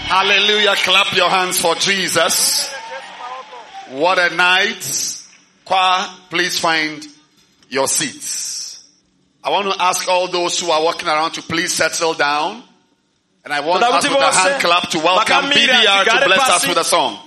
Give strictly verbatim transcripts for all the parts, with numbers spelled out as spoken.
Hallelujah. Clap your hands for Jesus. What a night. Choir, please find your seats. I want to ask all those who are walking around to please settle down. And I want us with a hand clap to welcome B D R to bless us with a song.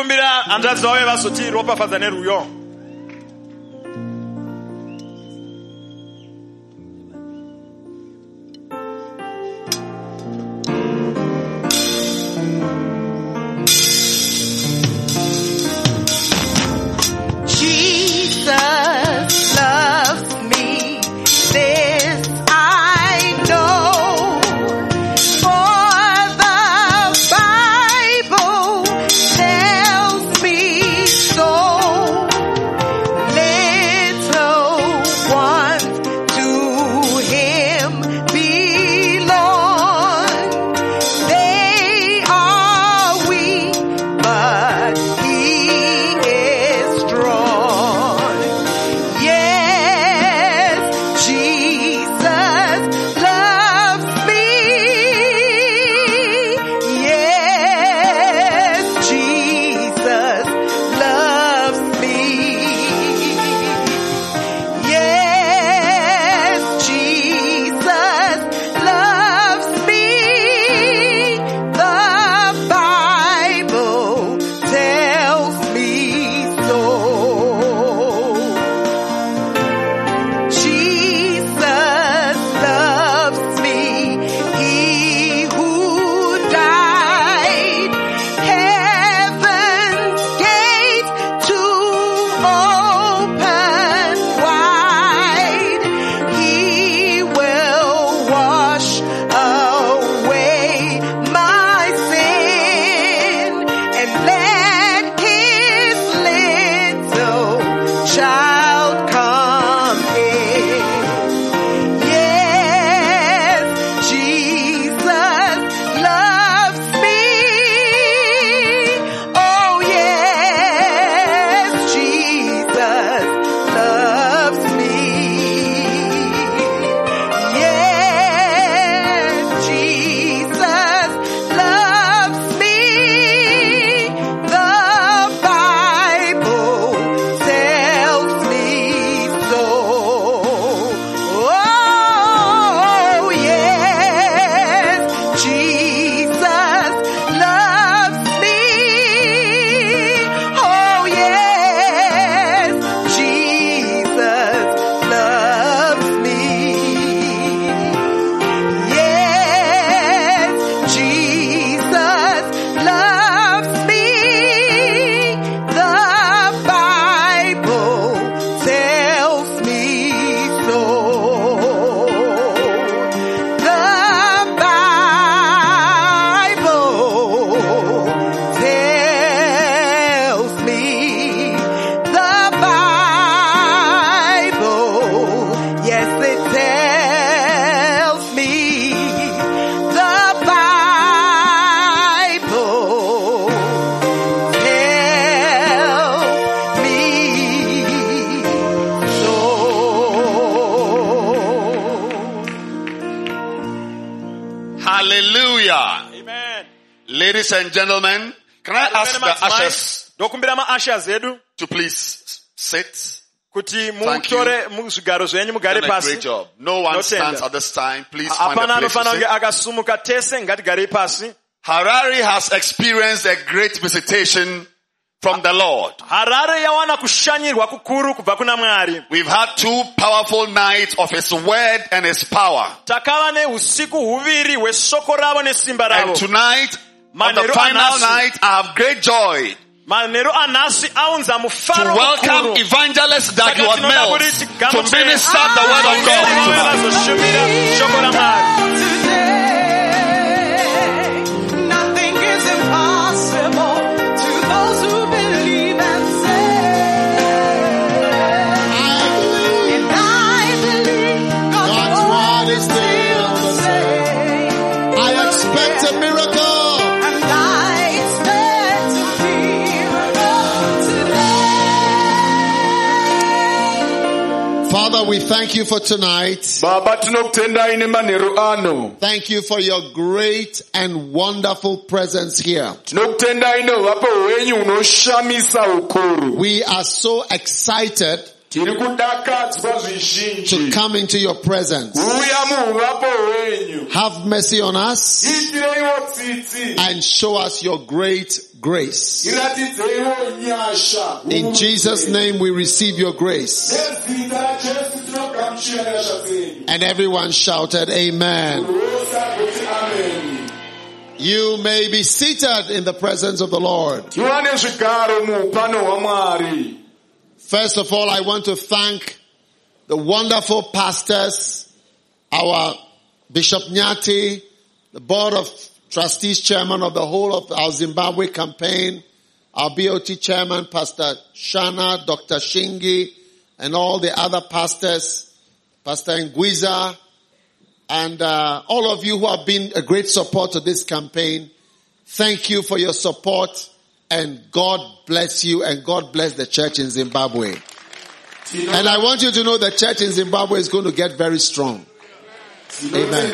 Ladies and gentlemen, can I ask the ushers to please sit? Thank you. You've done a great job. No one stands at this time. Please find a place to sit. Harare has experienced a great visitation from the Lord. We've had two powerful nights of His word and His power. And tonight, on the final night, I have great joy to welcome Evangelist Dagwood Mills to minister the word of God tonight. Father, Father, we thank you for tonight. Thank you for your great and wonderful presence here. We are so excited to come into your presence. Have mercy on us and show us your great grace. In Jesus' name we receive your grace. And everyone shouted amen. You may be seated in the presence of the Lord. First of all, I want to thank the wonderful pastors, our Bishop Nyati, the Board of Trustees Chairman of the whole of our Zimbabwe campaign, our B O T Chairman, Pastor Shana, Doctor Shingi, and all the other pastors, Pastor Ngwiza, and uh, all of you who have been a great support to this campaign. Thank you for your support. And God bless you and God bless the church in Zimbabwe. And I want you to know the church in Zimbabwe is going to get very strong. Amen.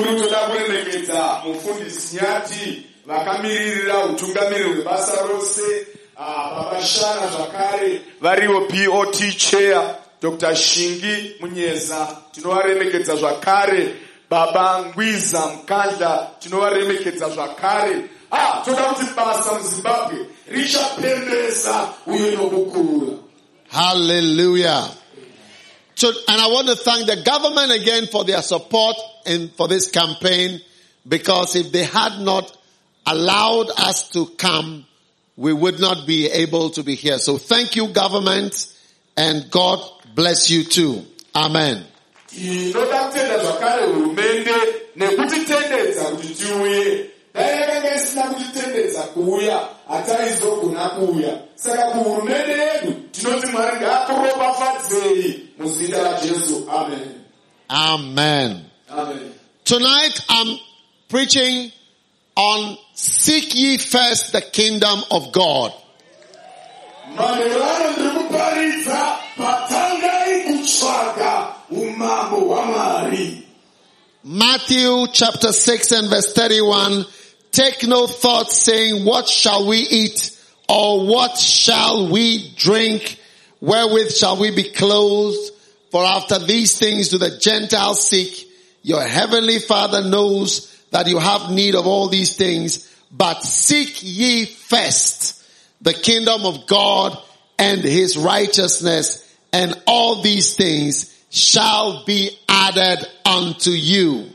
Doctor Shingi Munyeza, tinowaremekedza zvakare. Baba Ngwiza Mkandla, tinowaremekedza zvakare. Ah, toda kuti basa muZimbabwe richapembesa uye nokukura. Hallelujah. So, and I want to thank the government again for their support and for this campaign, because if they had not allowed us to come, we would not be able to be here. So thank you, government, and God bless you too. Amen. Amen. Amen. Tonight I'm preaching on seek ye first the kingdom of God. Matthew chapter six and verse thirty-one. Take no thought saying, what shall we eat? Or what shall we drink? Wherewith shall we be clothed? For after these things do the Gentiles seek. Your heavenly Father knows that you have need of all these things. But seek ye first the kingdom of God and his righteousness, and all these things shall be added unto you.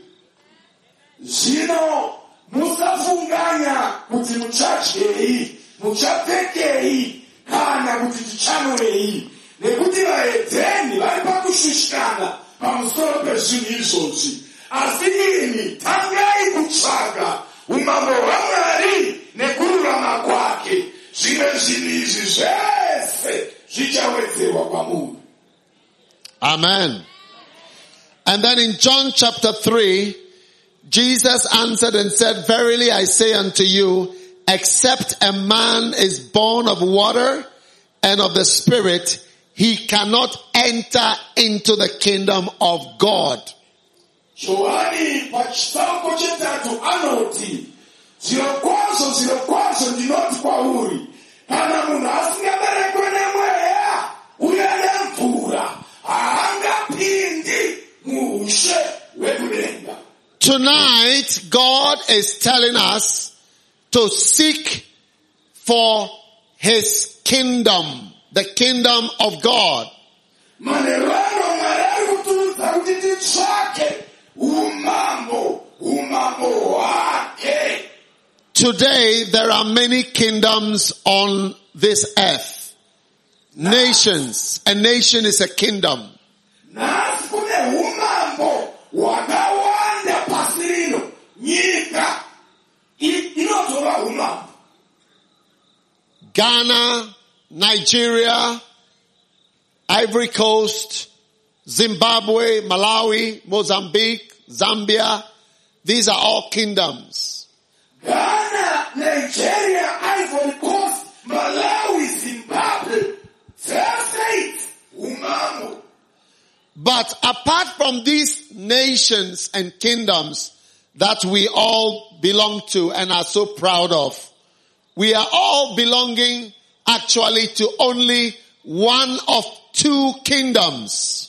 Zino musafunganya kuti muchachei, muchapekei, kana kuti tichanurei, nekuti vaedheni vari pakushushikana pamusoro pezvinhu izvozvi. Asi imi tangai kutsvaga umambo hwaMwari nekururama kwake, zvimwe zvinhu izvi zvese zvichawedzerwa kwamuri. Amen. And then in John chapter three, Jesus answered and said, verily I say unto you, except a man is born of water and of the Spirit, he cannot enter into the kingdom of God. Johani pachitauko chetatu anoti, zvirokwazvo zvirokwazvo ndinoti kwauri, kana munhu asingaberekwe nemweya uye nemvura haangapindi muushe hwekudenga. Tonight, God is telling us to seek for his kingdom, the kingdom of God. Today, there are many kingdoms on this earth. Nations. A nation is a kingdom. Ghana, Nigeria, Ivory Coast, Zimbabwe, Malawi, Mozambique, Zambia. These are all kingdoms. Ghana, Nigeria, Ivory Coast, Malawi, Zimbabwe. But from these nations and kingdoms that we all belong to and are so proud of, we are all belonging actually to only one of two kingdoms.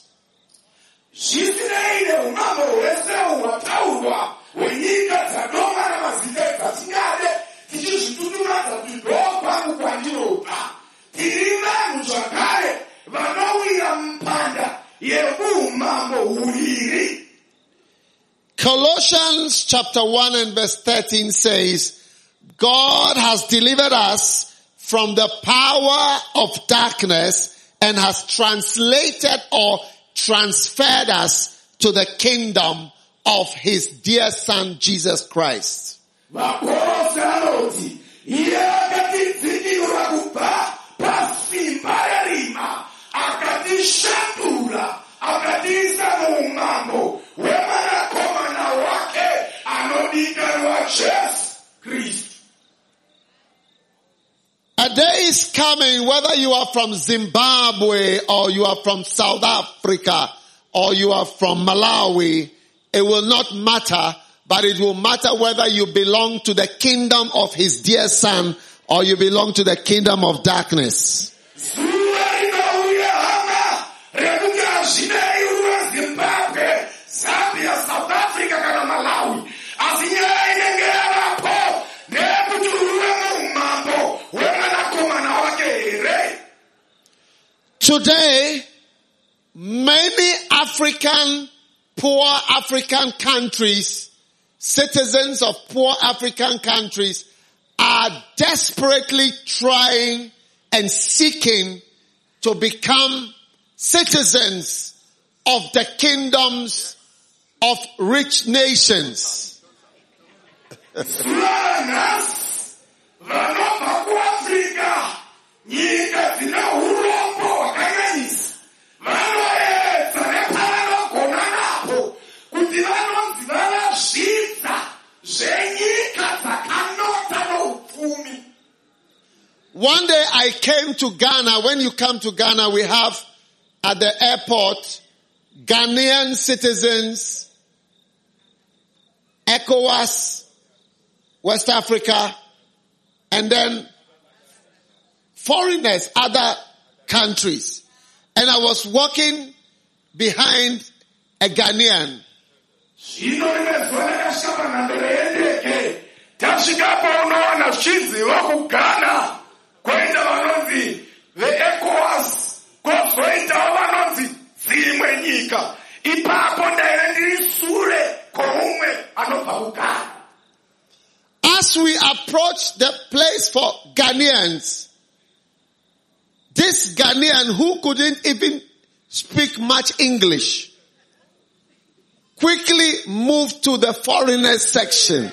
Colossians chapter one and verse thirteen says, God has delivered us from the power of darkness and has translated or transferred us to the kingdom of his dear son, Jesus Christ. A day is coming, whether you are from Zimbabwe or you are from South Africa or you are from Malawi, it will not matter, but it will matter whether you belong to the kingdom of his dear son or you belong to the kingdom of darkness. South Africa, Malawi. Today, many African, poor African countries, citizens of poor African countries, are desperately trying and seeking to become citizens of the kingdoms of rich nations. One day I came to Ghana. When you come to Ghana, we have at the airport Ghanaian citizens, ECOWAS, West Africa, and then foreigners, other countries. And I was walking behind a Ghanaian. As we approached the place for Ghanaians, this Ghanaian who couldn't even speak much English quickly moved to the foreigners section.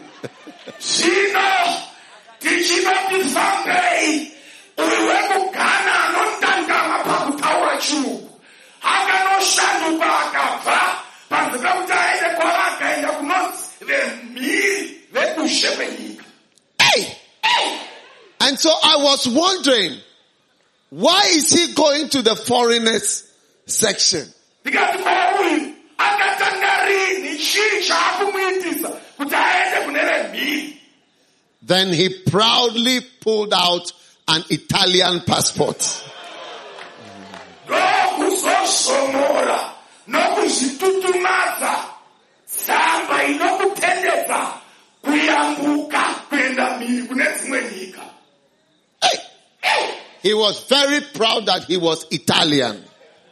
Hey! And so I was wondering, why is he going to the foreigners section? Then he proudly pulled out an Italian passport. He was very proud that he was Italian.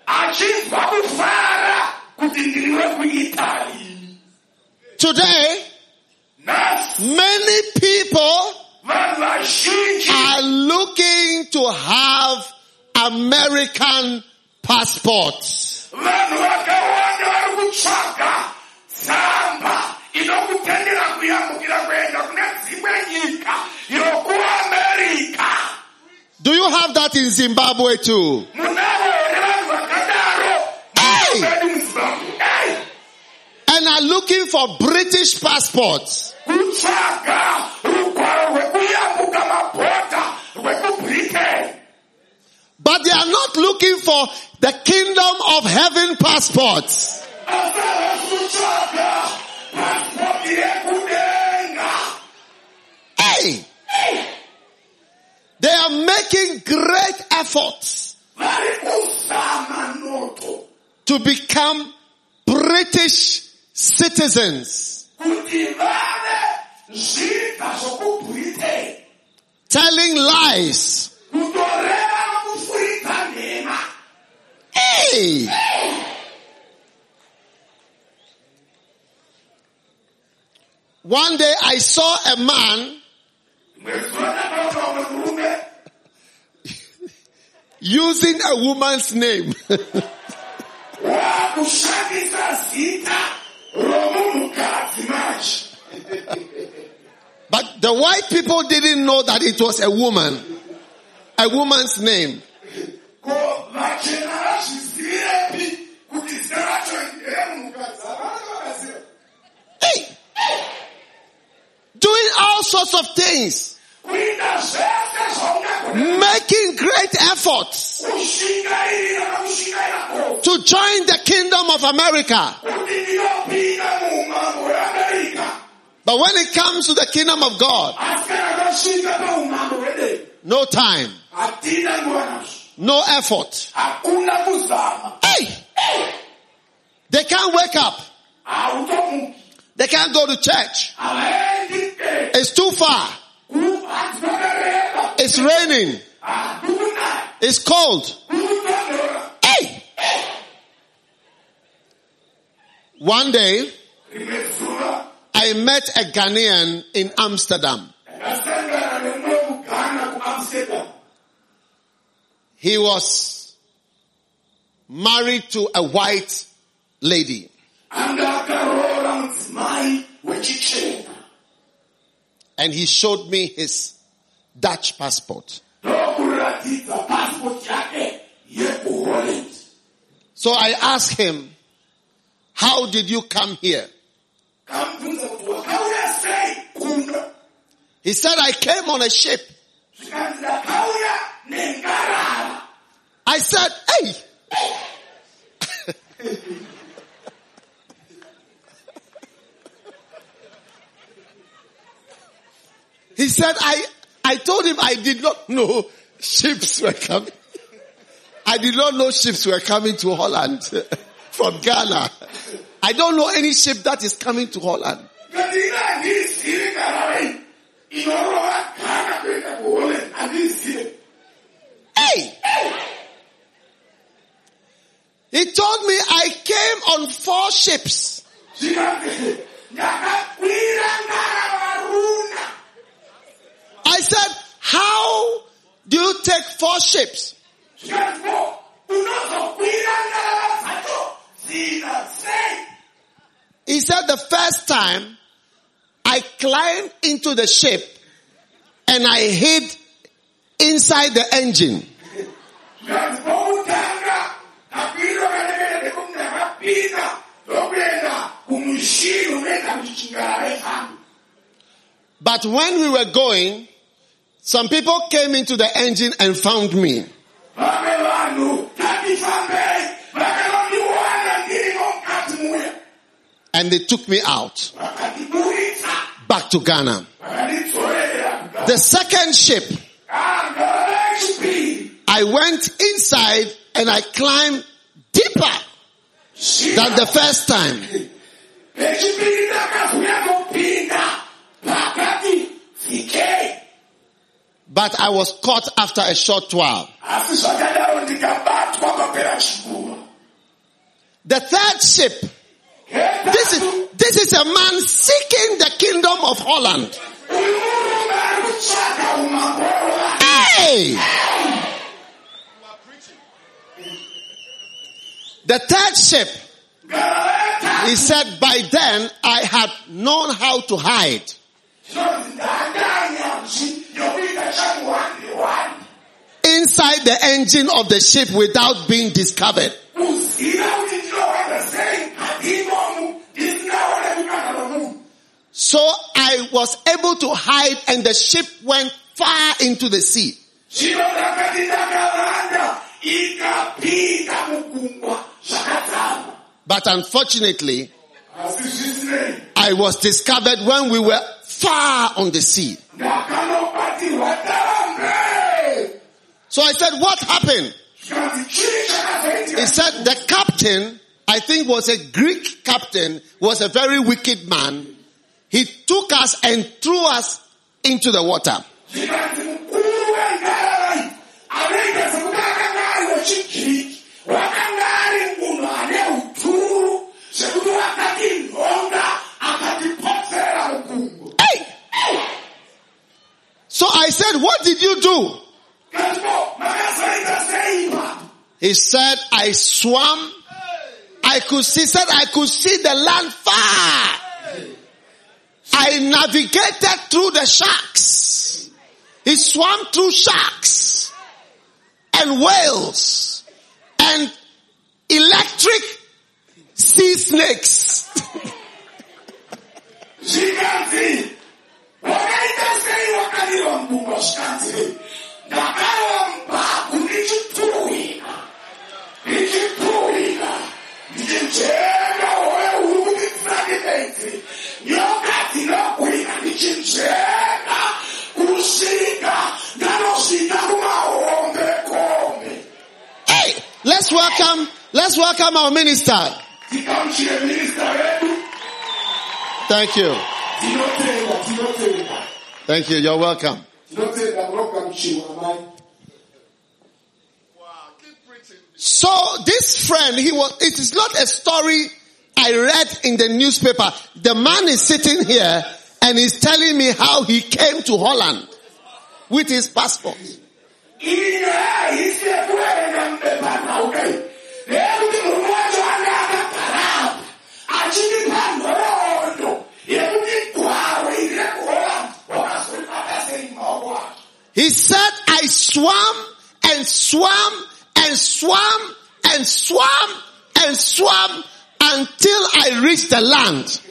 Today, many people are looking to have American passports. Do you have that in Zimbabwe too? Hey! And are looking for British passports. But they are not looking for the kingdom of heaven passports. Hey! They are making great efforts to become British citizens. Telling lies. Hey! One day I saw a man using a woman's name. But the white people didn't know that it was a woman. A woman's name. Hey! Doing all sorts of things. Making great efforts to join the kingdom of America. But when it comes to the kingdom of God, no time, no effort. Hey! They can't wake up. They can't go to church. It's too far. It's raining. It's cold. Hey! One day, I met a Ghanaian in Amsterdam. He was married to a white lady. And he showed me his Dutch passport. So I asked him, how did you come here? He said, I came on a ship. I said, hey! He said, I, I told him I did not know ships were coming. I did not know ships were coming to Holland from Ghana. I don't know any ship that is coming to Holland. Hey! He told me I came on four ships. I said, how do you take four ships? He said the first time I climbed into the ship and I hid inside the engine. But when we were going, some people came into the engine and found me. And they took me out. Back to Ghana. The second ship, I went inside and I climbed deeper than the first time. But I was caught after a short while. The third ship, this is, this is a man seeking the kingdom of Holland. Hey! The third ship, he said, by then I had known how to hide. Inside the engine of the ship without being discovered. So I was able to hide and the ship went far into the sea. But unfortunately, I was discovered when we were far on the sea. So I said, what happened? He said the captain, I think was a Greek captain, was a very wicked man. He took us and threw us into the water. Hey! So I said, what did you do? He said, I swam. I could see, said I could see the land far. I navigated through the sharks. He swam through sharks and whales and electric sea snakes. Hey, let's welcome, let's welcome our minister. Thank you. Thank you. You're welcome. So this friend, he was, it is not a story I read in the newspaper. The man is sitting here and he's telling me how he came to Holland with his passport. He said, I swam and swam and swam and swam and swam until I reached the land.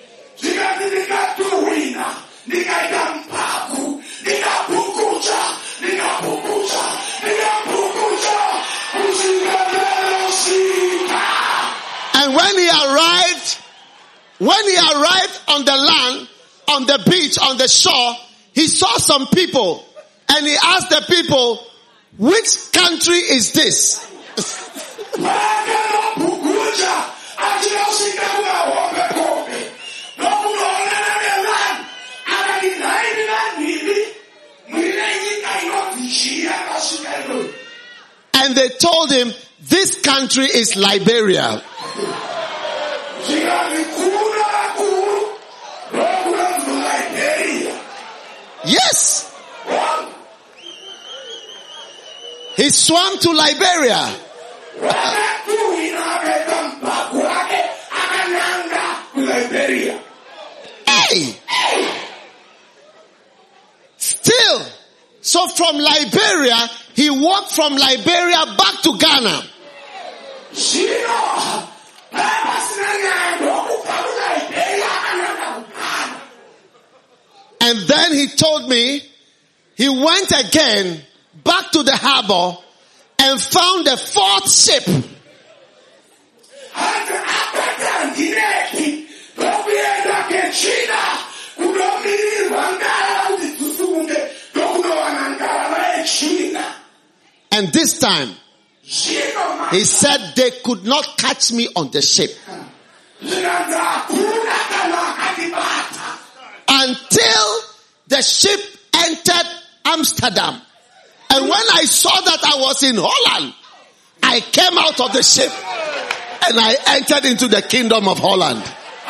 And when he arrived, when he arrived on the land, on the beach, on the shore, he saw some people and he asked the people, which country is this? And they told him, this country is Liberia. Yes. He swam to Liberia. Hey. Still. So from Liberia, he walked from Liberia back to Ghana. And then he told me he went again back to the harbor and found the fourth ship. And this time, he said they could not catch me on the ship. Until the ship entered Amsterdam. And when I saw that I was in Holland, I came out of the ship and I entered into the kingdom of Holland.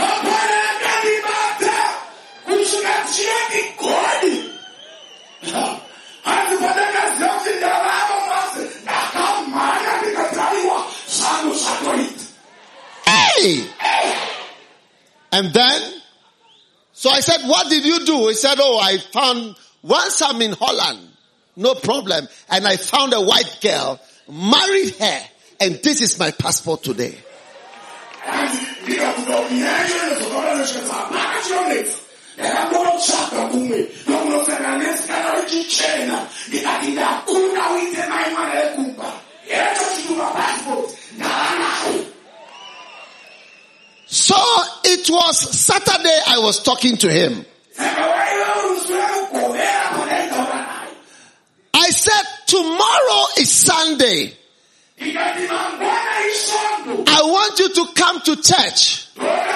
Hey! And then, so I said, what did you do? He said, oh, I found, once I'm in Holland, no problem. And I found a white girl, married her, and this is my passport today. was talking to him. I said, tomorrow is Sunday. I want you to come to church.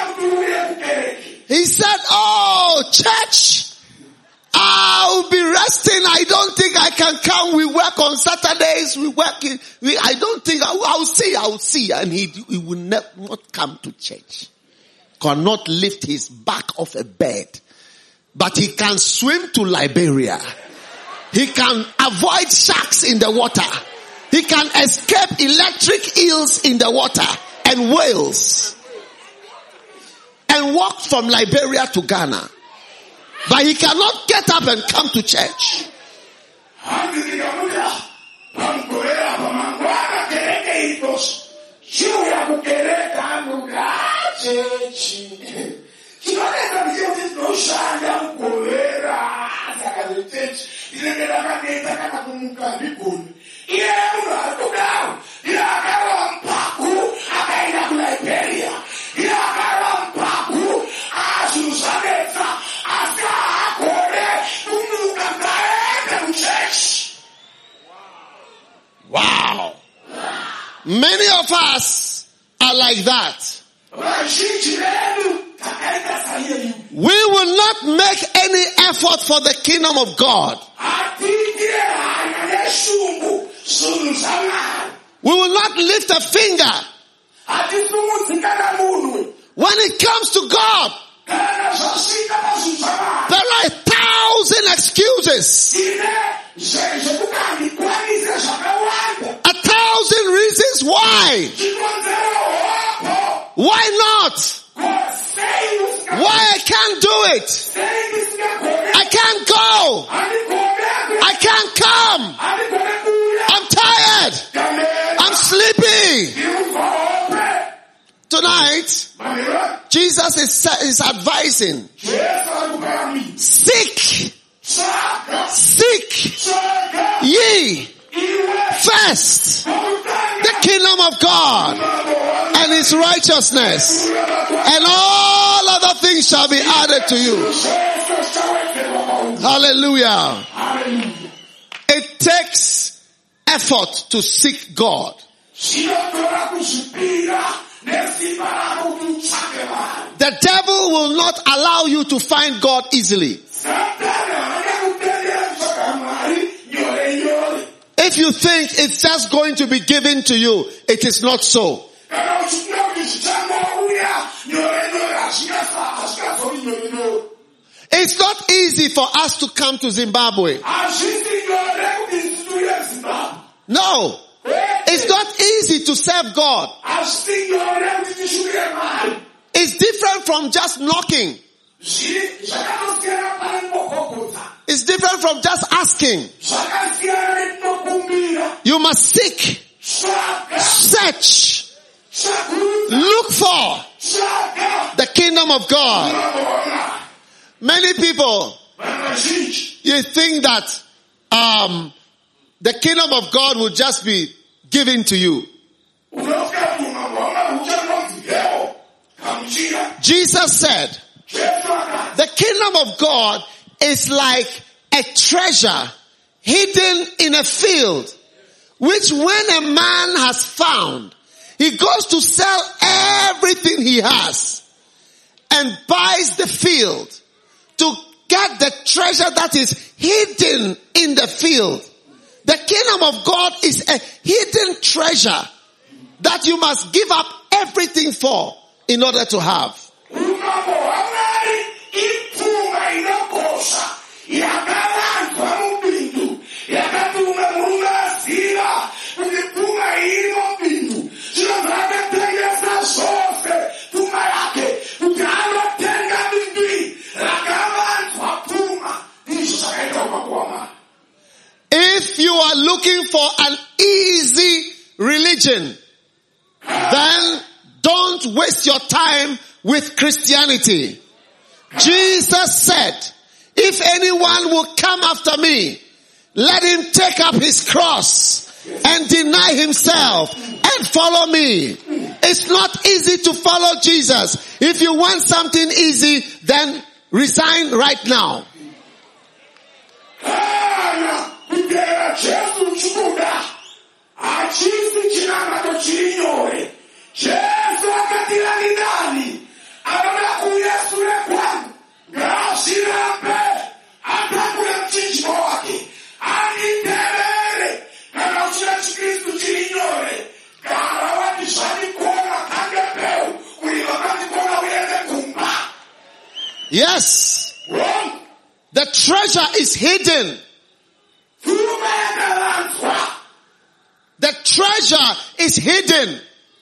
He said, oh, church, I'll be resting. I don't think I can come. We work on Saturdays. We work in, we, I don't think, I'll, I'll see, I'll see. And he, he will ne- not come to church. Cannot lift his back off a bed. But he can swim to Liberia. He can avoid sharks in the water. He can escape electric eels in the water and whales. And walk from Liberia to Ghana. But he cannot get up and come to church. Wow. Many of us are like that. We will not make any effort for the kingdom of God. We will not lift a finger. When it comes to God, there are a thousand excuses. A thousand reasons why. Why not? Why I can't do it? I can't go. I can't come. I'm tired. I'm sleepy. Tonight, Jesus is, is advising. Seek. Seek ye first the kingdom of God and his righteousness, and all other things shall be added to you. Hallelujah. It takes effort to seek God. The devil will not allow you to find God easily. If you think it's just going to be given to you, it is not so. It's not easy for us to come to Zimbabwe. No. It's not easy to serve God. It's different from just knocking. It's different from just asking. You must seek, search, look for the kingdom of God. Many people, you think that um, the kingdom of God will just be given to you. Jesus said, the kingdom of God is like a treasure hidden in a field, which when a man has found, he goes to sell everything he has and buys the field to get the treasure that is hidden in the field. The kingdom of God is a hidden treasure that you must give up everything for in order to have. If you are looking for an easy religion, then don't waste your time with Christianity. Jesus said, if anyone will come after me, let him take up his cross and deny himself and then follow me. It's not easy to follow Jesus. If you want something easy, then resign right now. Yes. The treasure is hidden. The treasure is hidden.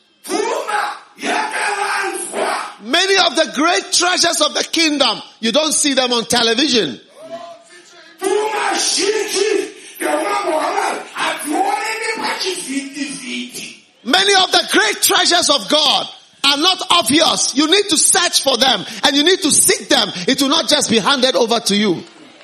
Many of the great treasures of the kingdom, you don't see them on television. Many of the great treasures of God are not obvious. You need to search for them and you need to seek them. It will not just be handed over to you.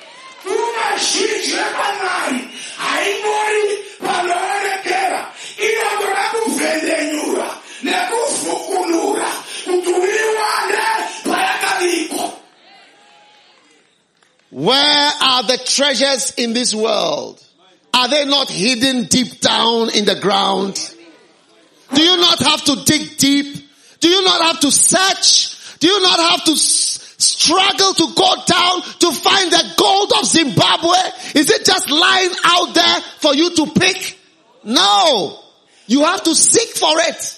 Where are the treasures in this world? Are they not hidden deep down in the ground? Do you not have to dig deep? Do you not have to search? Do you not have to s- struggle to go down to find the gold of Zimbabwe? Is it just lying out there for you to pick? No. You have to seek for it.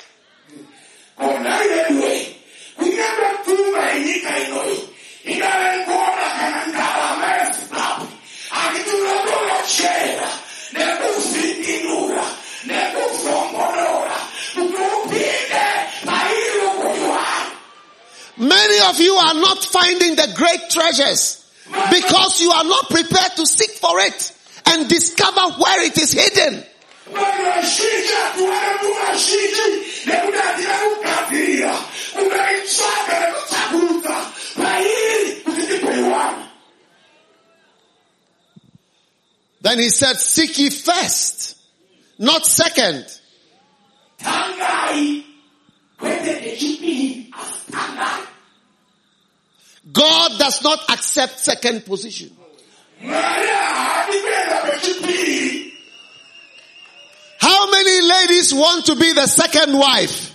Many of you are not finding the great treasures because you are not prepared to seek for it and discover where it is hidden. Then he said, seek ye first, not second. God does not accept second position. How many ladies want to be the second wife?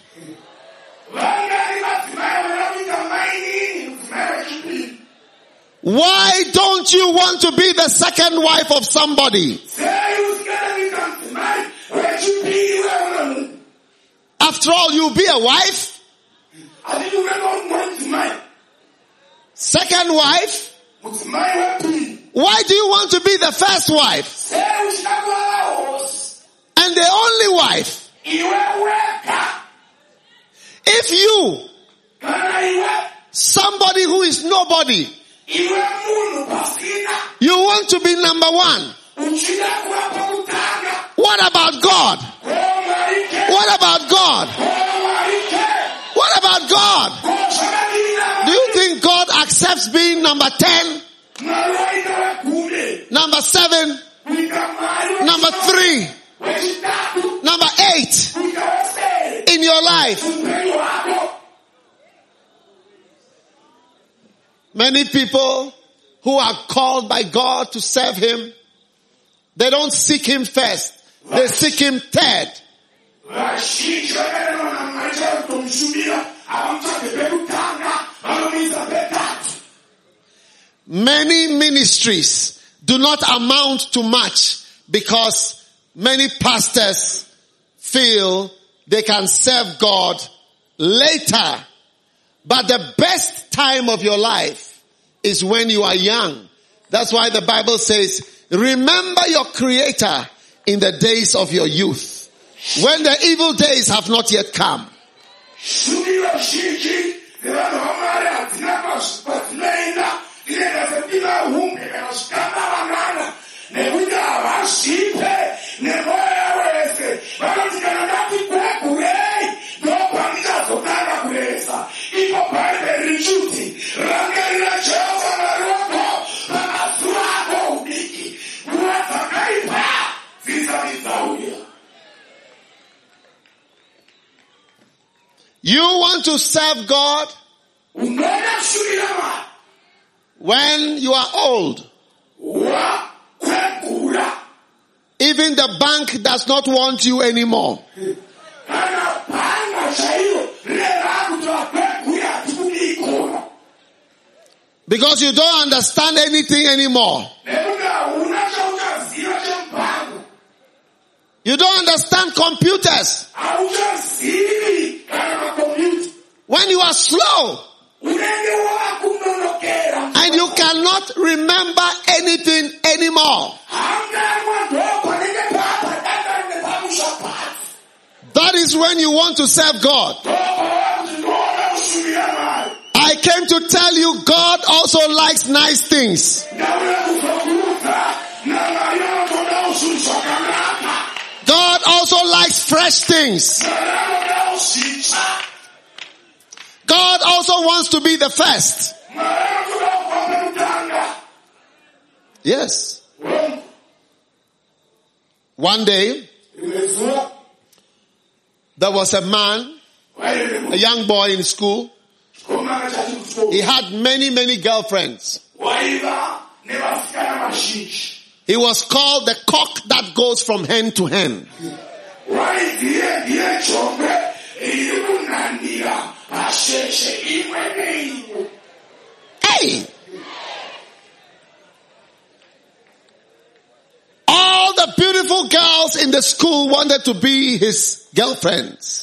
Why don't you want to be the second wife of somebody? After all, you'll be a wife. Second wife? Why do you want to be the first wife? And the only wife? If you, somebody who is nobody, you want to be number one. What about God? What about God? What about God? Do you think God accepts being number ten? Number seven? Number three? Number eight? In your life? Many people who are called by God to serve Him, they don't seek Him first. They seek Him third. Many ministries do not amount to much because many pastors feel they can serve God later. But the best time of your life is when you are young. That's why the Bible says, remember your Creator in the days of your youth, when the evil days have not yet come. You want to serve God when you are old. Even the bank does not want you anymore. Because you don't understand anything anymore. You don't understand computers. When you are slow and you cannot remember anything anymore. That is when you want to serve God. I came to tell you God also likes nice things. God also likes fresh things. God also wants to be the first. Yes. One day, there was a man, a young boy in school. He had many, many girlfriends. He was called the cock that goes from hen to hen. Hey! All the beautiful girls in the school wanted to be his girlfriends.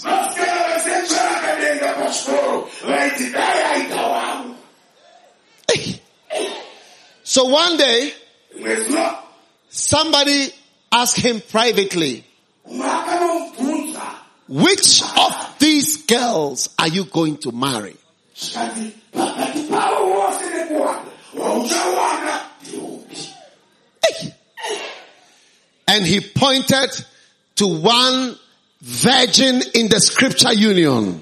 Hey. So one day, somebody asked him privately, which of these girls are you going to marry? Hey. And he pointed to one virgin in the scripture union.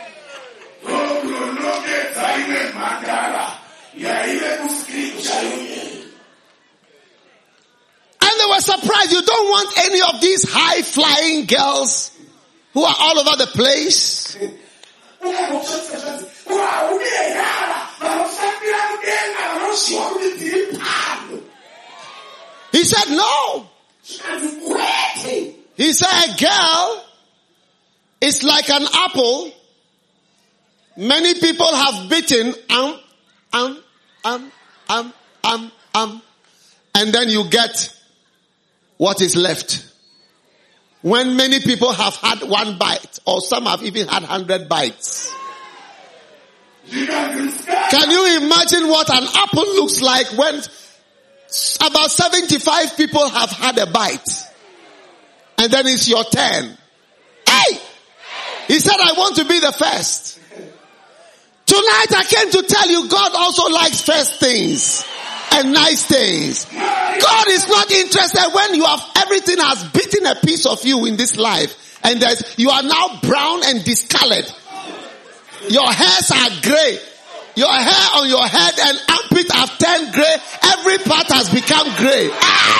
And they were surprised. You don't want any of these high flying girls who are all over the place? He said no. He said a girl is like an apple. Many people have bitten, um, um, um, um, um, um, and then you get what is left. When many people have had one bite, or some have even had hundred bites. Can you imagine what an apple looks like when about seventy-five people have had a bite? And then it's your turn. Hey! He said, I want to be the first. Tonight I came to tell you God also likes first things and nice things. God is not interested when you have, everything has beaten a piece of you in this life and there's, you are now brown and discolored. Your hairs are gray. Your hair on your head and armpit have turned gray. Every part has become gray.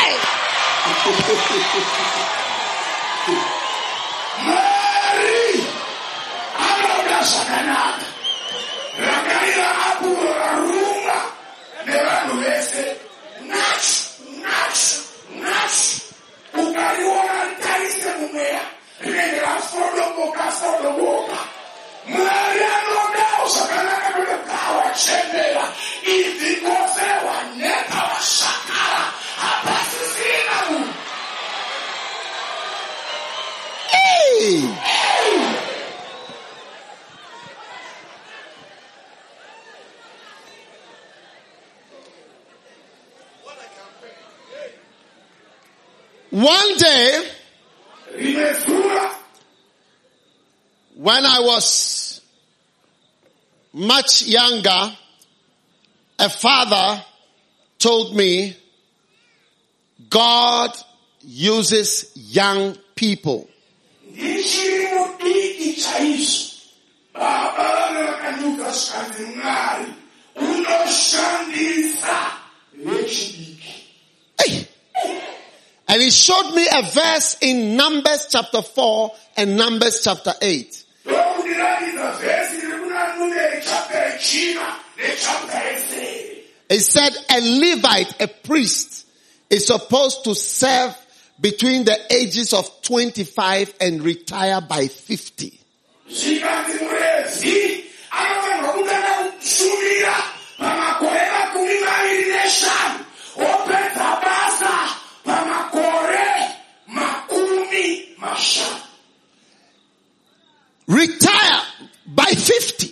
Hey! One day, when I was much younger, a father told me God uses young people. Hey. And he showed me a verse in Numbers chapter four and Numbers chapter eight. It said a Levite, a priest, is supposed to serve between the ages of twenty-five and retire by fifty. Retire by fifty.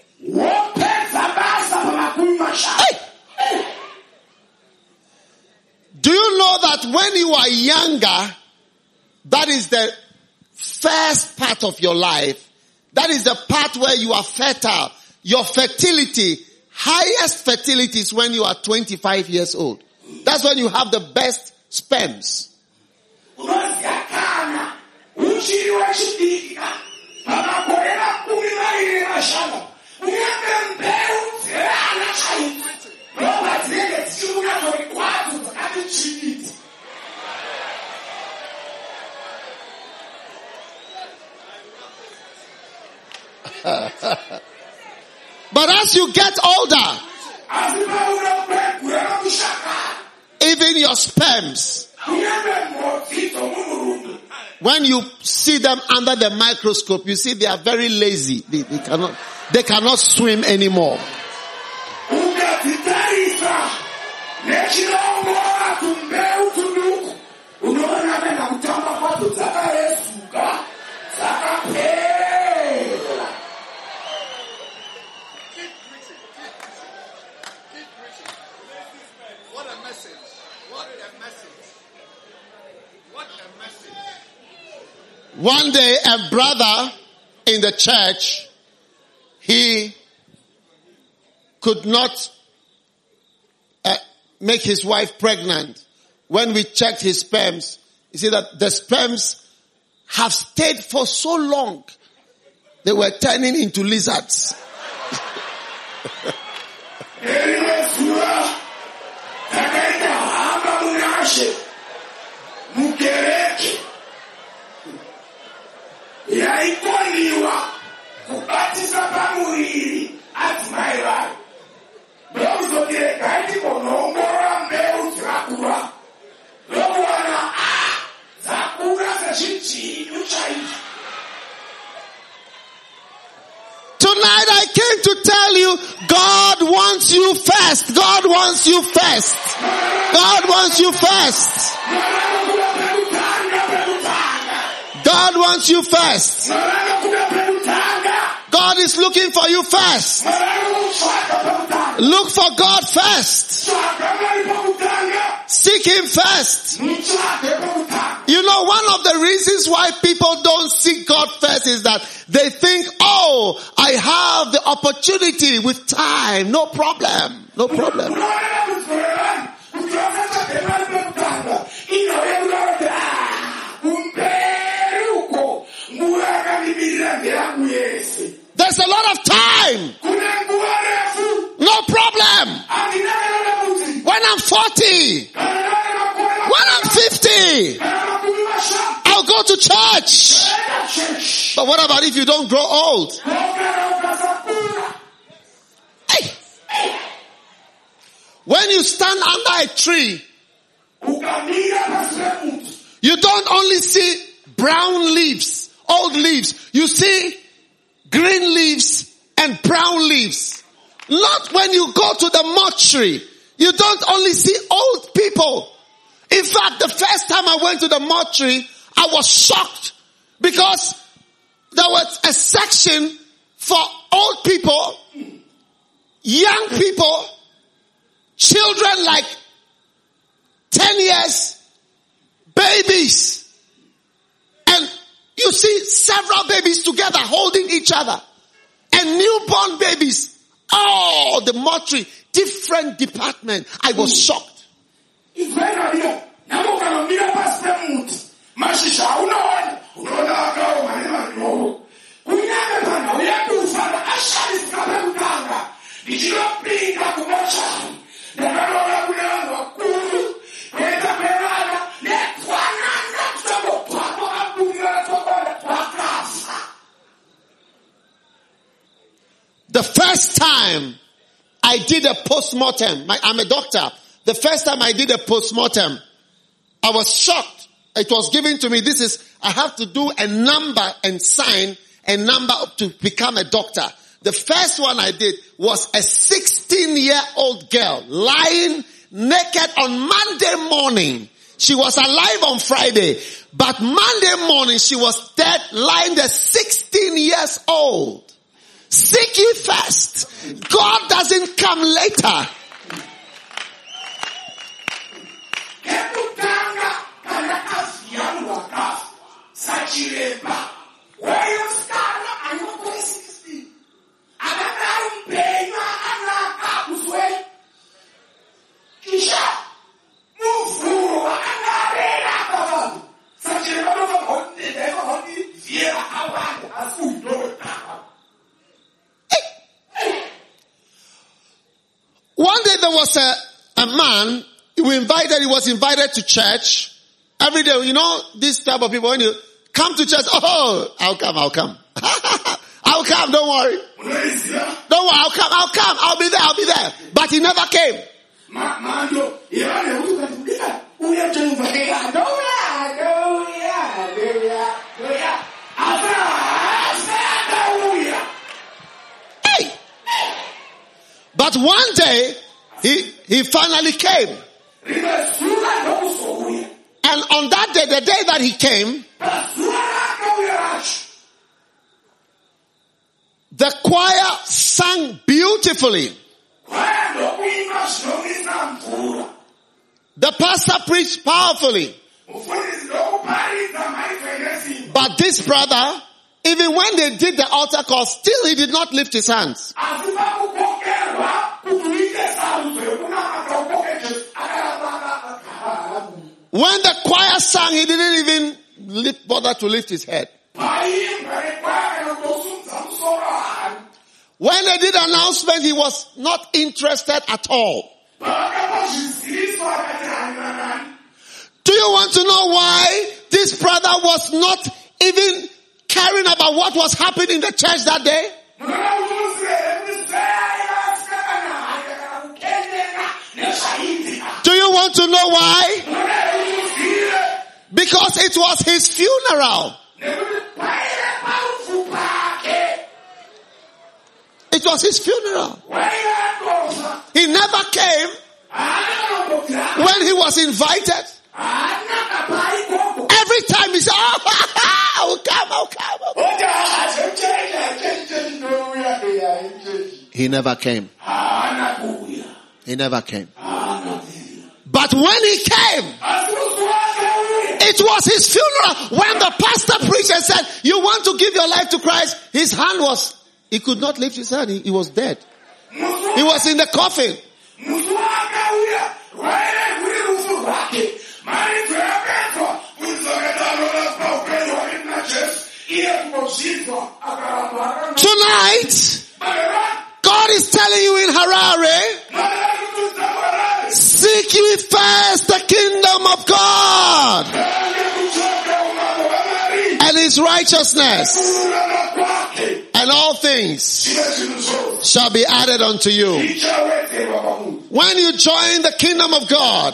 Hey. Do you know that when you are younger, that is the first part of your life? That is the part where you are fertile. Your fertility, highest fertility is when you are twenty-five years old. That's when you have the best sperms. But as you get older, even your sperms, when you see them under the microscope, you see they are very lazy. They, they cannot, they cannot swim anymore. One day, a brother in the church, he could not uh, make his wife pregnant. When we checked his sperms, you see that the sperms have stayed for so long, they were turning into lizards. Tonight I came to tell you, God wants you first. God wants you first. God wants you first. God wants you first. God is looking for you first. Look for God first. Seek Him first. You know, one of the reasons why people don't seek God first is that they think, oh, I have the opportunity with time. No problem. No problem. There's a lot of time. No problem. When I'm forty, when I'm fifty, I'll go to church. But what about if you don't grow old? Hey. When you stand under a tree, you don't only see brown leaves, old leaves. You see green leaves and brown leaves. Not when you go to the mortuary. You don't only see old people. In fact, the first time I went to the mortuary, I was shocked because there was a section for old people, young people, children like ten years, babies. And you see several babies together holding each other. And newborn babies. Oh, the mortuary, different department. I was shocked. time I did a postmortem, my, I'm a doctor. The first time I did a postmortem, I was shocked. It was given to me. This is, I have to do a number and sign a number to become a doctor. The first one I did was a sixteen year old girl lying naked on Monday morning. She was alive on Friday, but Monday morning she was dead, lying there, sixteen years old. Seek ye first. God doesn't come later. One day there was a, a man, we invited, he was invited to church. Every day, you know, this type of people, when you come to church, oh, I'll come, I'll come. I'll come, don't worry. Don't worry, I'll come, I'll come, I'll be there, I'll be there. But he never came. Hey! But one day, he, he finally came. And on that day, the day that he came, the choir sang beautifully. The pastor preached powerfully. But this brother, even when they did the altar call, still he did not lift his hands. When the choir sang, he didn't even lift, bother to lift his head. When they did announcement, he was not interested at all. Do you want to know why this brother was not even caring about what was happening in the church that day? Do you want to know why? Because it was his funeral. It was his funeral. He never came when he was invited. Every time he said, oh, I'll come, I'll come, I'll come. He never came. He never came. But when he came, it was his funeral. When the pastor preached and said, you want to give your life to Christ, his hand was, he could not lift his hand. He, he was dead. He was in the coffin. Tonight, God is telling you in Harare, seek ye first the kingdom of God and his righteousness, and all things shall be added unto you. When you join the kingdom of God,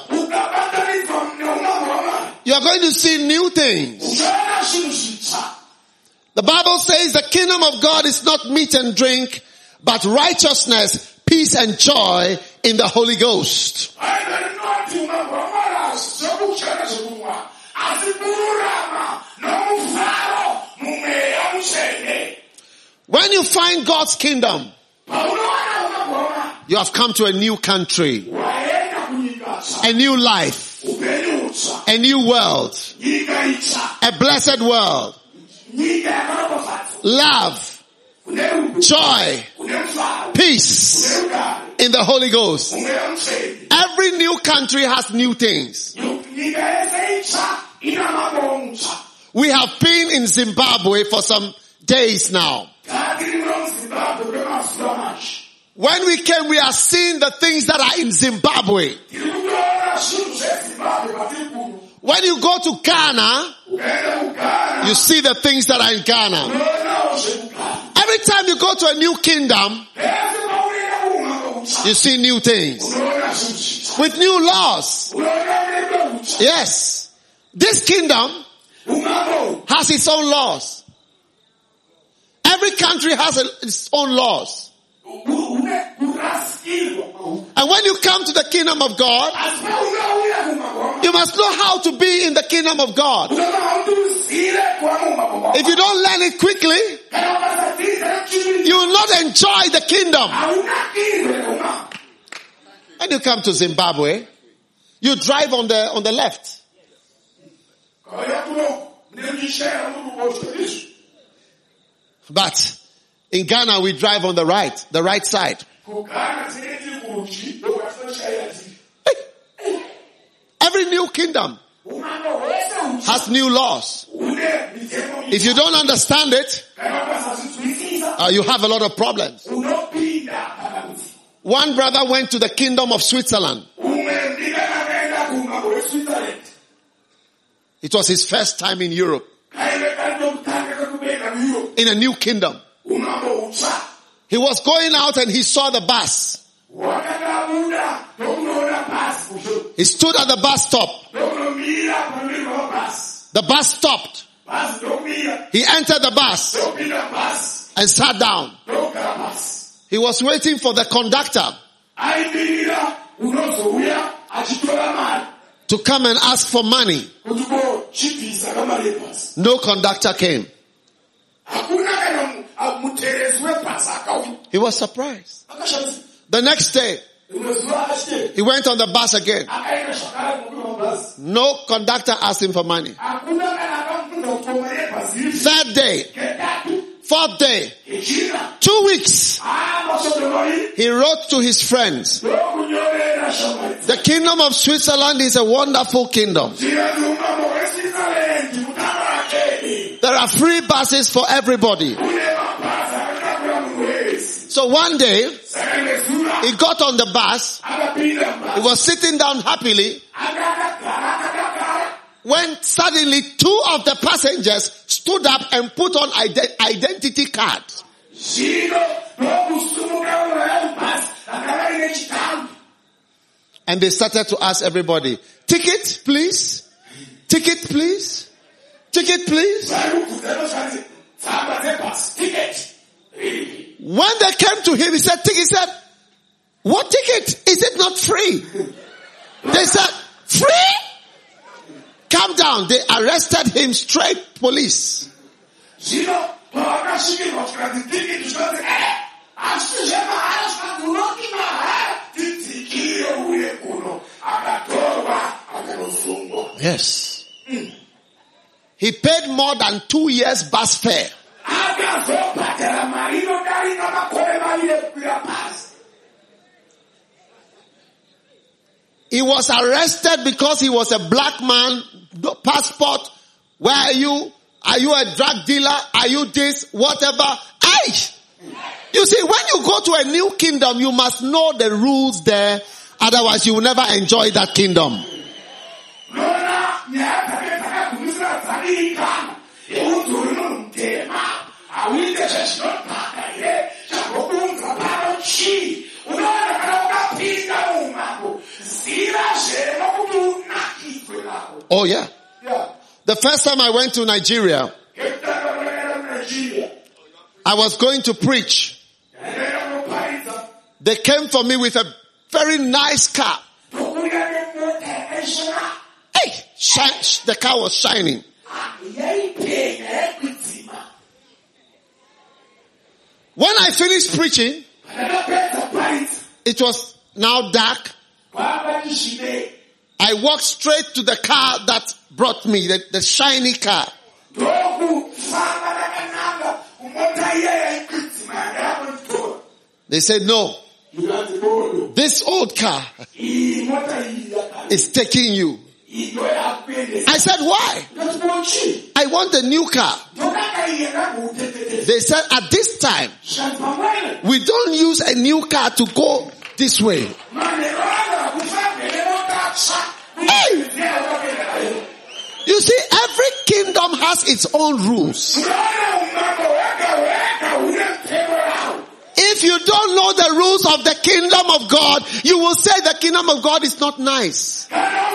you are going to see new things. The Bible says the kingdom of God is not meat and drink, but righteousness, peace and joy in the Holy Ghost. When you find God's kingdom, you have come to a new country, a new life, a new world, a blessed world, love, joy, peace in the Holy Ghost. Every new country has new things. We have been in Zimbabwe for some days now. When we came, we are seeing the things that are in Zimbabwe. When you go to Ghana, you see the things that are in Ghana. Every time you go to a new kingdom, you see new things. With new laws. Yes. This kingdom has its own laws. Every country has its own laws. And when you come to the kingdom of God, you must know how to be in the kingdom of God. If you don't learn it quickly, you will not enjoy the kingdom. When you come to Zimbabwe, you drive on the on the left. But in Ghana, we drive on the right, the right side. Every new kingdom has new laws. If you don't understand it, uh, you have a lot of problems. One brother went to the kingdom of Switzerland. It was his first time in Europe. In a new kingdom. He was going out and he saw the bus. He stood at the bus stop. The bus stopped. He entered the bus and sat down. He was waiting for the conductor to come and ask for money. No conductor came. He was surprised. The next day, he went on the bus again. No conductor asked him for money. Third day, fourth day, two weeks, he wrote to his friends, the kingdom of Switzerland is a wonderful kingdom. There are free buses for everybody. So one day, he got on the bus. He was sitting down happily when suddenly two of the passengers stood up and put on ident- identity cards. And they started to ask everybody, ticket please, ticket please. Ticket, please. When they came to him, he said, ticket. He said, what ticket? Is it not free? They said, free? Calm down. They arrested him straight, police. Yes. Mm. He paid more than two years bus fare. He was arrested because he was a black man. Passport. Where are you? Are you a drug dealer? Are you this? Whatever. Aye. You see, when you go to a new kingdom, you must know the rules there. Otherwise, you will never enjoy that kingdom. Oh yeah. Yeah. The first time I went to Nigeria, I was going to preach. They came for me with a very nice car. Hey, shine, the car was shining. When I finished preaching, it was now dark. I walked straight to the car that brought me, the, the shiny car. They said, no. This old car is taking you. I said, why? I want a new car. They said, at this time, we don't use a new car to go this way. Hey! You see, every kingdom has its own rules. If you don't know the rules of the kingdom of God, you will say the kingdom of God is not nice.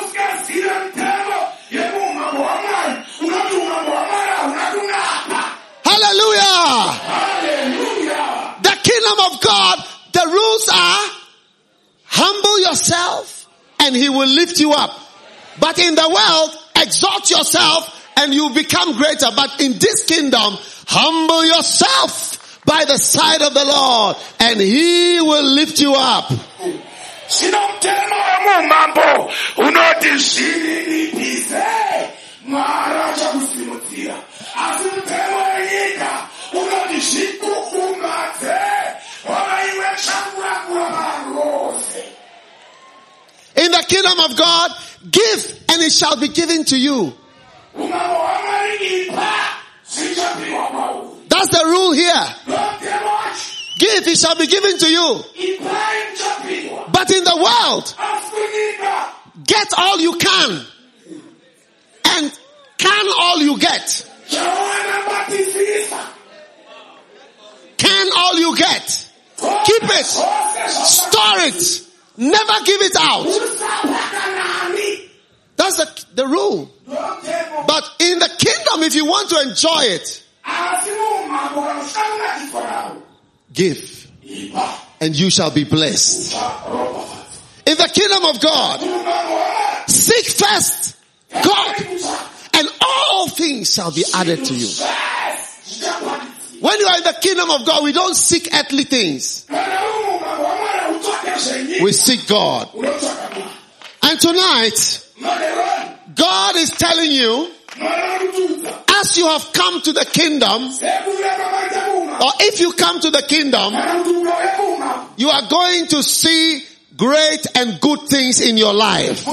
Hallelujah. Hallelujah. The kingdom of God, the rules are humble yourself and he will lift you up. But in the world, exalt yourself and you become greater. But in this kingdom, humble yourself by the side of the Lord and he will lift you up. In the kingdom of God, give and it shall be given to you. That's the rule here. Give, it shall be given to you. But in the world, get all you can. And can all you get. Can all you get. Keep it. Store it. Never give it out. That's the, the rule. But in the kingdom, if you want to enjoy it, give and you shall be blessed. In the kingdom of God, seek first God and all things shall be added to you. When you are in the kingdom of God, we don't seek earthly things. We seek God. And tonight, God is telling you, as you have come to the kingdom, or if you come to the kingdom, you are going to see great and good things in your life.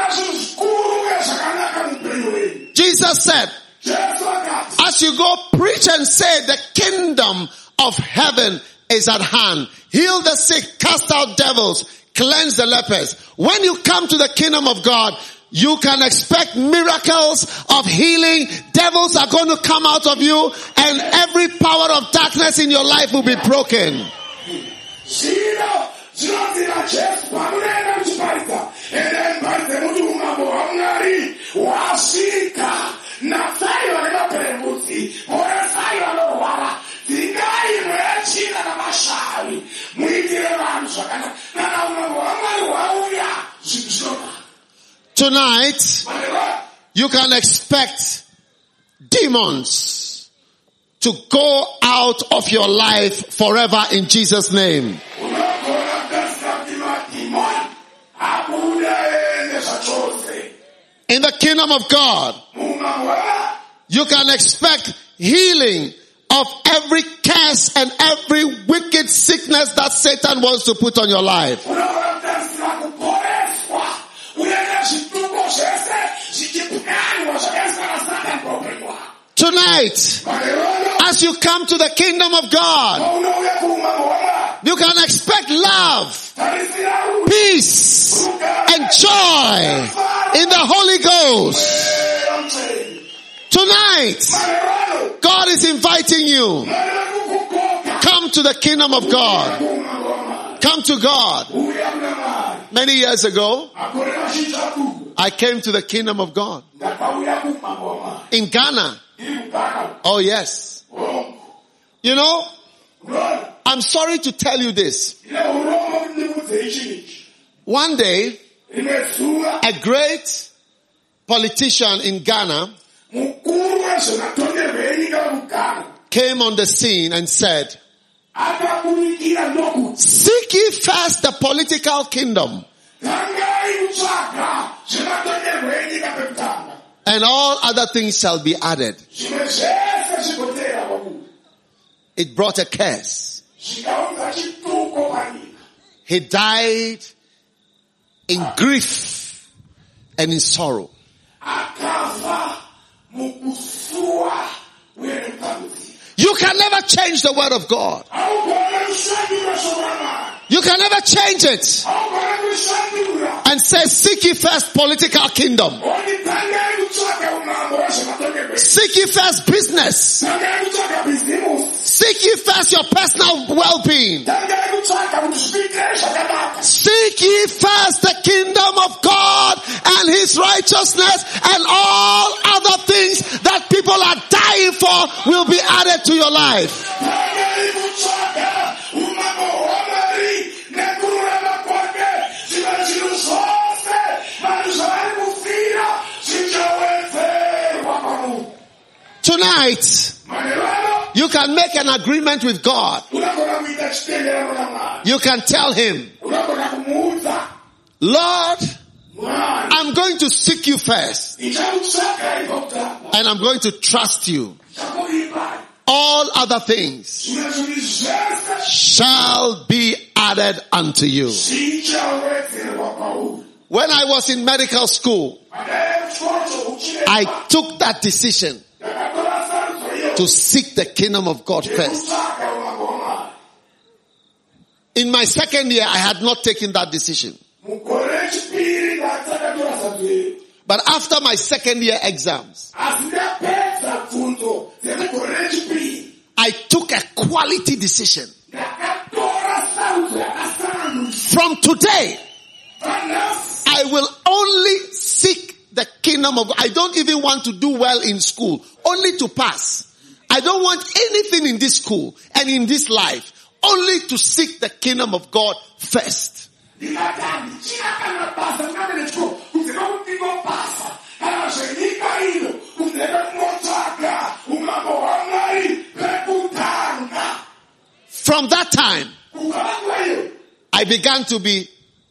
Jesus said, as you go preach and say the kingdom of heaven is at hand. Heal the sick, cast out devils, cleanse the lepers. When you come to the kingdom of God, you can expect miracles of healing. Devils are going to come out of you and every power of darkness in your life will be broken. Tonight, you can expect demons to go out of your life forever in Jesus' name. In the kingdom of God, you can expect healing of every curse and every wicked sickness that Satan wants to put on your life. Tonight, as you come to the kingdom of God, you can expect love, peace, and joy in the Holy Ghost. Tonight, God is inviting you. Come to the kingdom of God. Come to God. Many years ago, I came to the kingdom of God. In Ghana. Oh yes. You know, I'm sorry to tell you this. One day, a great politician in Ghana came on the scene and said, seek ye first the political kingdom, and all other things shall be added. It brought a curse. He died in grief and in sorrow. You can never change the word of God. You can never change it and say, seek ye first political kingdom. Seek ye first business. Seek Seek ye first your personal well-being. Seek ye first the kingdom of God and his righteousness, and all other things that people are dying for will be added to your life. Tonight, you can make an agreement with God. You can tell him, Lord, I'm going to seek you first. And I'm going to trust you. All other things shall be added unto you. When I was in medical school, I took that decision to seek the kingdom of God first. In my second year, I had not taken that decision. But after my second year exams, I took a quality decision. From today, I will only seek the kingdom of God. I don't even want to do well in school, only to pass. I don't want anything in this school and in this life, only to seek the kingdom of God first. From that time, I began to be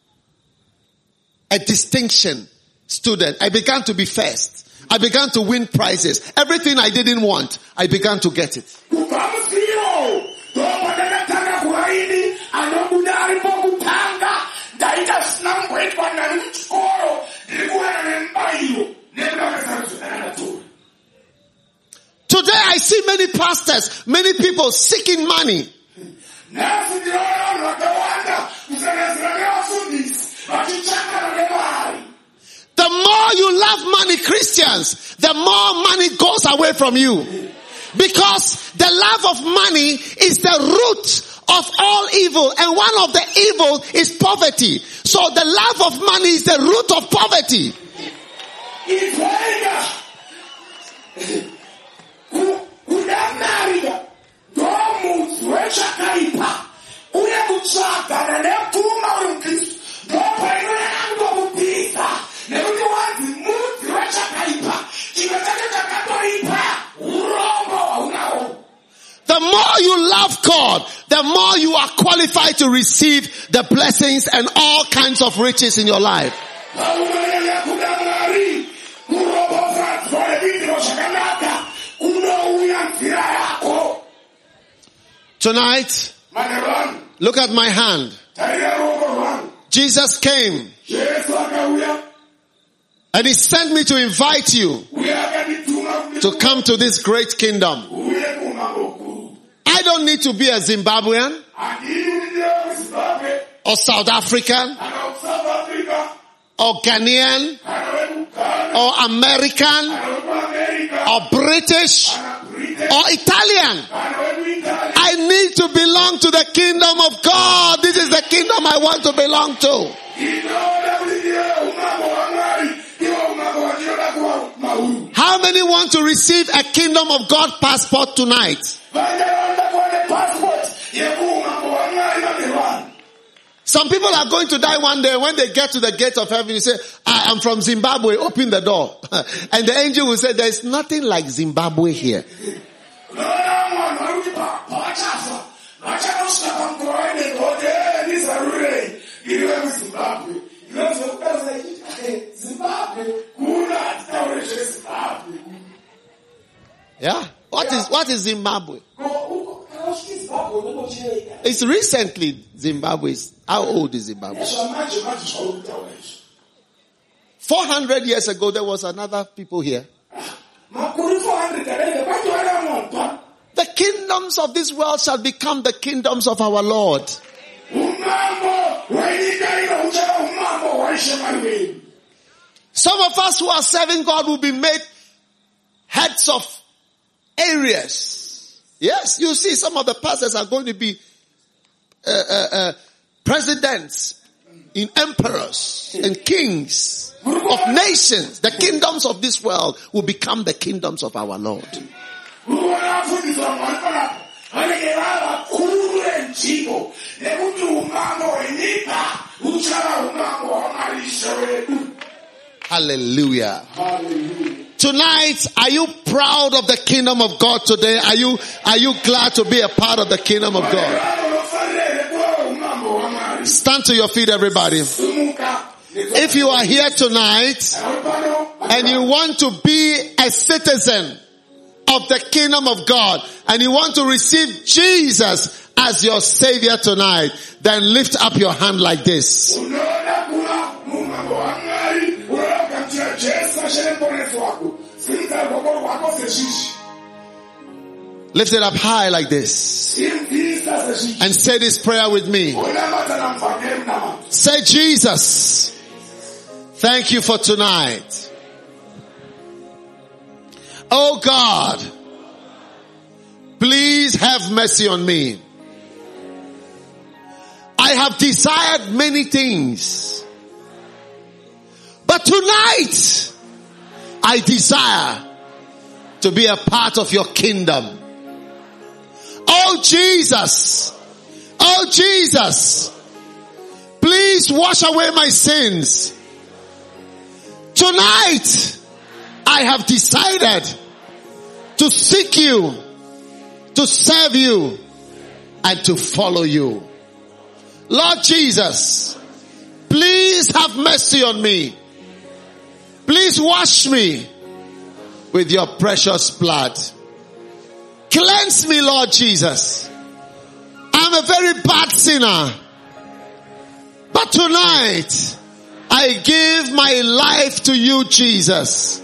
a distinction student. I began to be first. I began to win prizes. Everything I didn't want, I began to get it. Today I see many pastors, many people seeking money. The more you love money, Christians, the more money goes away from you. Because the love of money is the root of all evil, and one of the evil is poverty. So the love of money is the root of poverty. The more you love God, the more you are qualified to receive the blessings and all kinds of riches in your life. Tonight, look at my hand. Jesus came and he sent me to invite you to come to this great kingdom. I don't need to be a Zimbabwean or South African or Ghanaian or American or British or Italian. I need to belong to the kingdom of God. This is the kingdom I want to belong to. How many want to receive a kingdom of God passport tonight? Some people are going to die one day. When they get to the gate of heaven, you say, I am from Zimbabwe, open the door. And the angel will say, there is nothing like Zimbabwe here. Yeah? What is, what is Zimbabwe? It's recently Zimbabwe. How old is Zimbabwe? four hundred years ago, there was another people here. The kingdoms of this world shall become the kingdoms of our Lord. Some of us who are serving God will be made heads of areas. Yes, you see some of the pastors are going to be uh, uh, uh, presidents, in emperors and kings of nations. The kingdoms of this world will become the kingdoms of our Lord. Hallelujah. Hallelujah. Tonight, are you proud of the kingdom of God today? Are you, are you glad to be a part of the kingdom of God? Stand to your feet, everybody. If you are here tonight and you want to be a citizen of the kingdom of God and you want to receive Jesus as your Savior tonight, then lift up your hand like this. Lift it up high like this. And say this prayer with me. Say, Jesus, thank you for tonight. Oh God, please have mercy on me. I have desired many things, but tonight I desire to be a part of your kingdom. Oh Jesus, oh Jesus, please wash away my sins. Tonight, I have decided to seek you, to serve you, and to follow you. Lord Jesus, please have mercy on me. Please wash me with your precious blood. Cleanse me, Lord Jesus. I'm a very bad sinner. But tonight, I give my life to you, Jesus.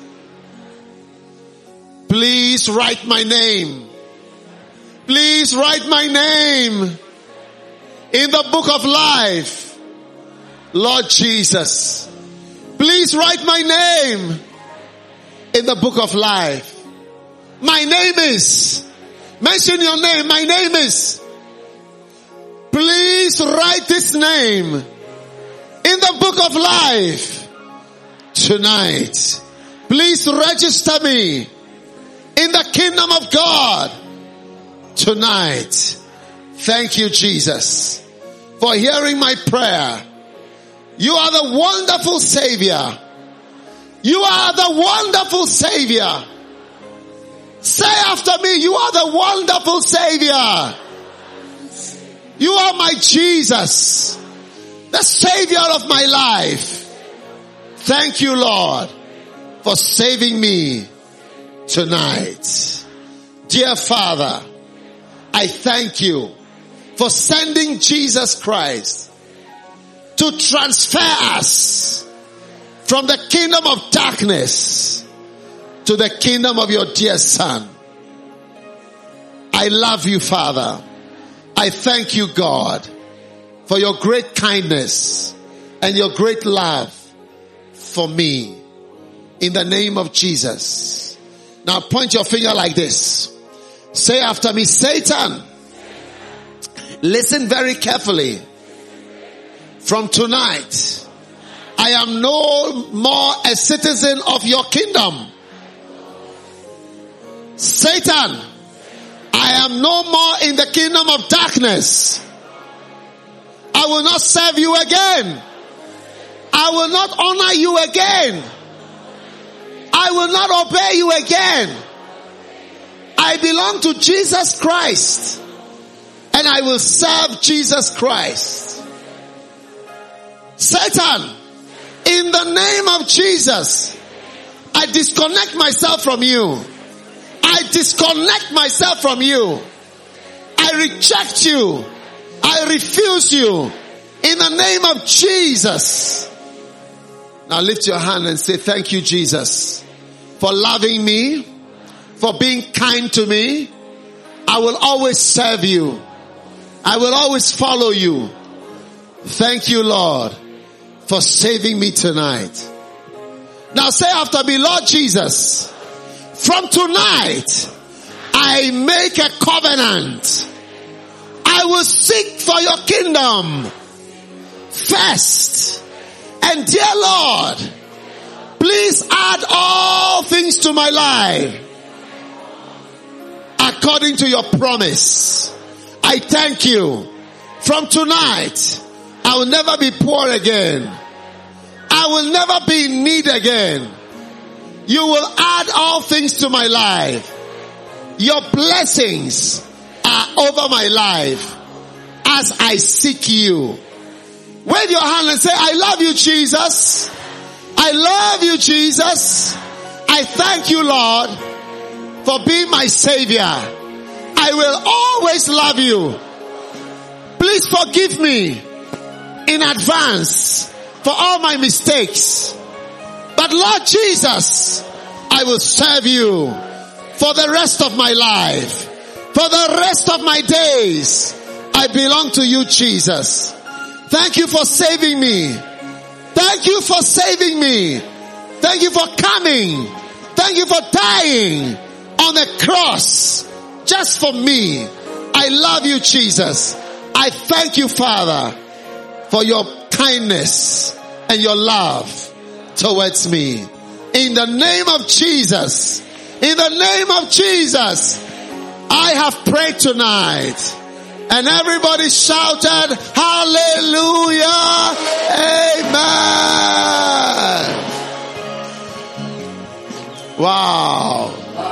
Please write my name. Please write my name in the book of life. Lord Jesus, please write my name in the book of life. My name is, mention your name, my name is. Please write this name in the book of life tonight. Please register me in the kingdom of God tonight. Thank you, Jesus, for hearing my prayer. You are the wonderful Savior. You are the wonderful Savior. Say after me, you are the wonderful Savior. You are my Jesus, the Savior of my life. Thank you, Lord, for saving me tonight. Dear Father, I thank you for sending Jesus Christ to transfer us from the kingdom of darkness to the kingdom of your dear Son. I love you, Father. I thank you, God, for your great kindness and your great love for me. In the name of Jesus. Now point your finger like this. Say after me, Satan, listen very carefully. From tonight, I am no more a citizen of your kingdom. Satan, I am no more in the kingdom of darkness. I will not serve you again. I will not honor you again. I will not obey you again. I belong to Jesus Christ, and I will serve Jesus Christ. Satan, in the name of Jesus, I disconnect myself from you. I disconnect myself from you. I reject you. I refuse you. In the name of Jesus. Now lift your hand and say, thank you, Jesus, for loving me, for being kind to me. I will always serve you. I will always follow you. Thank you, Lord, for saving me tonight. Now say after me, Lord Jesus, from tonight, I make a covenant. I will seek for your kingdom first. And dear Lord, please add all things to my life according to your promise. I thank you. From tonight, I will never be poor again. I will never be in need again. You will add all things to my life. Your blessings are over my life as I seek you. Wave your hand and say, I love you, Jesus. I love you, Jesus. I thank you, Lord, for being my Savior. I will always love you. Please forgive me in advance for all my mistakes. But Lord Jesus, I will serve you for the rest of my life. For the rest of my days, I belong to you, Jesus. Thank you for saving me. Thank you for saving me. Thank you for coming. Thank you for dying on the cross just for me. I love you, Jesus. I thank you, Father, for your kindness and your love towards me. In the name of Jesus, in the name of Jesus, I have prayed tonight. And everybody shouted, hallelujah, amen. Wow.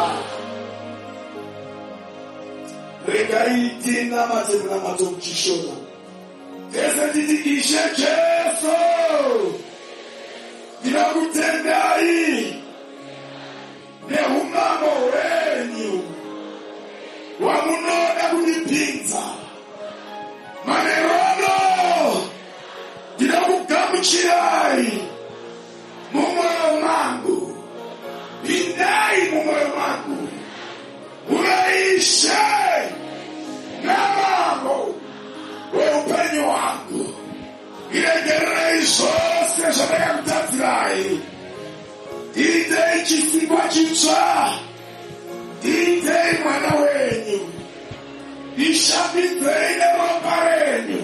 Manerono dinakugamuchirai mumoyo mangu pindai mumoyo mangu uraishe na mambo weupenyo wangu iregerei zose zvadakamutadzirai iitei chisikwa chitsva iitei mwana wenyu ishambidzei neropa renyu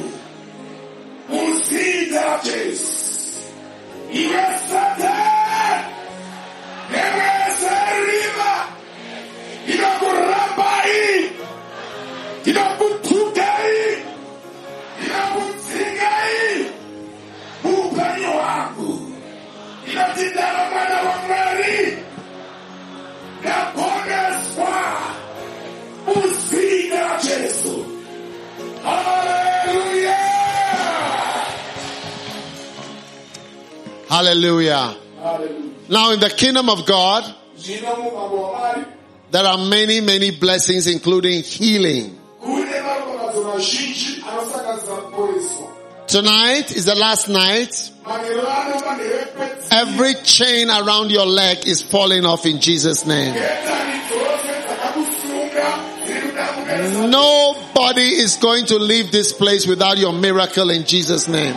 muzita Jesu. Iwe Satan, nevese riva inokurambai, inokutukai, inokutsingai muupenyu wangu, inotindana mwana wa Mwari naponeswa muzita Jesu. Hallelujah. Hallelujah. Hallelujah. Now in the kingdom of God, there are many, many blessings, including healing. Tonight is the last night. Every chain around your leg is falling off in Jesus' name. Nobody is going to leave this place without your miracle in Jesus' name.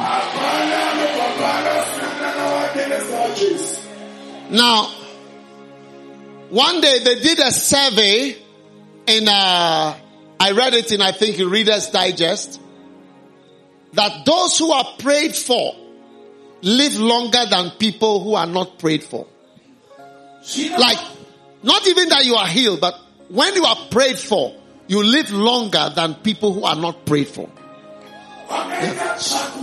Now, one day they did a survey in, uh, I read it in, I think, Reader's Digest, that those who are prayed for live longer than people who are not prayed for. Like, not even that you are healed, but when you are prayed for, you live longer than people who are not prayed for. Yeah.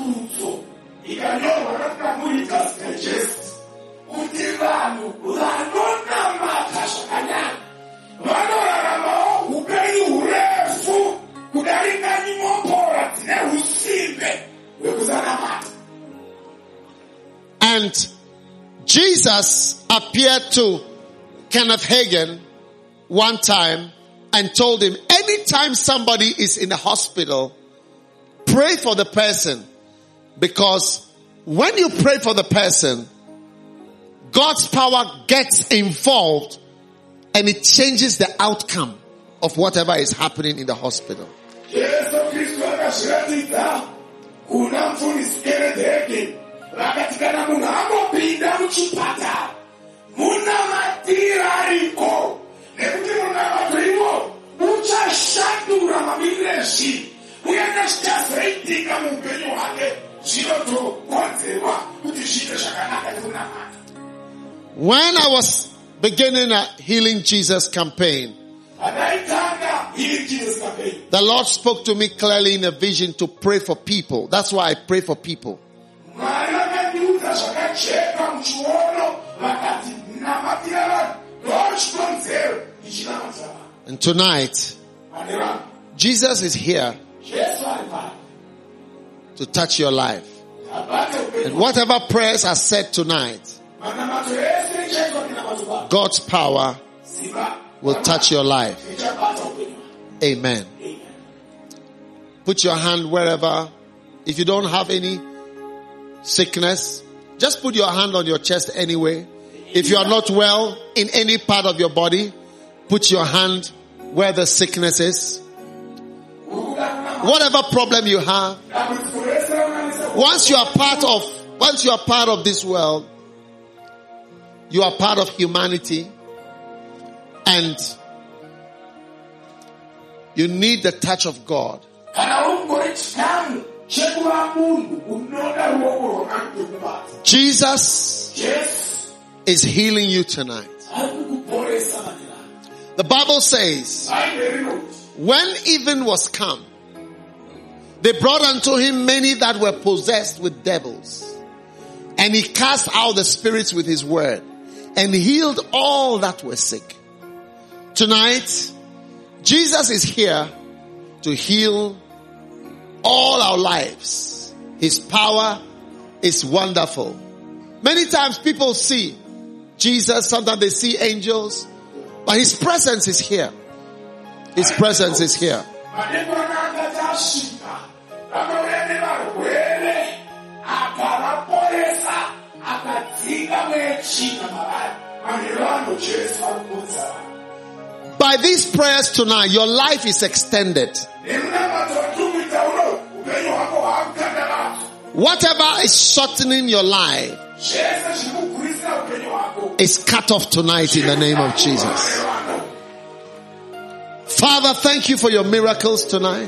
And Jesus appeared to Kenneth Hagin one time and told him, anytime somebody is in a hospital, pray for the person, because when you pray for the person, God's power gets involved and it changes the outcome of whatever is happening in the hospital. When I was beginning a Healing Jesus campaign, the Lord spoke to me clearly in a vision to pray for people. That's why I pray for people. And tonight, Jesus is here to touch your life. And whatever prayers are said tonight, God's power will touch your life. Amen. Put your hand wherever. If you don't have any sickness, just put your hand on your chest anyway. If you are not well in any part of your body, put your hand where the sickness is. Whatever problem you have, once you are part of, once you are part of this world, you are part of humanity, and you need the touch of God. Jesus is healing you tonight. The Bible says, when even was come, they brought unto him many that were possessed with devils, and he cast out the spirits with his word, and healed all that were sick. Tonight, Jesus is here to heal all our lives. His power is wonderful. Many times people see Jesus, sometimes they see angels, but his presence is here. His presence is here. By these prayers tonight, your life is extended. Whatever is shortening your life is cut off tonight in the name of Jesus. Father, thank you for your miracles tonight.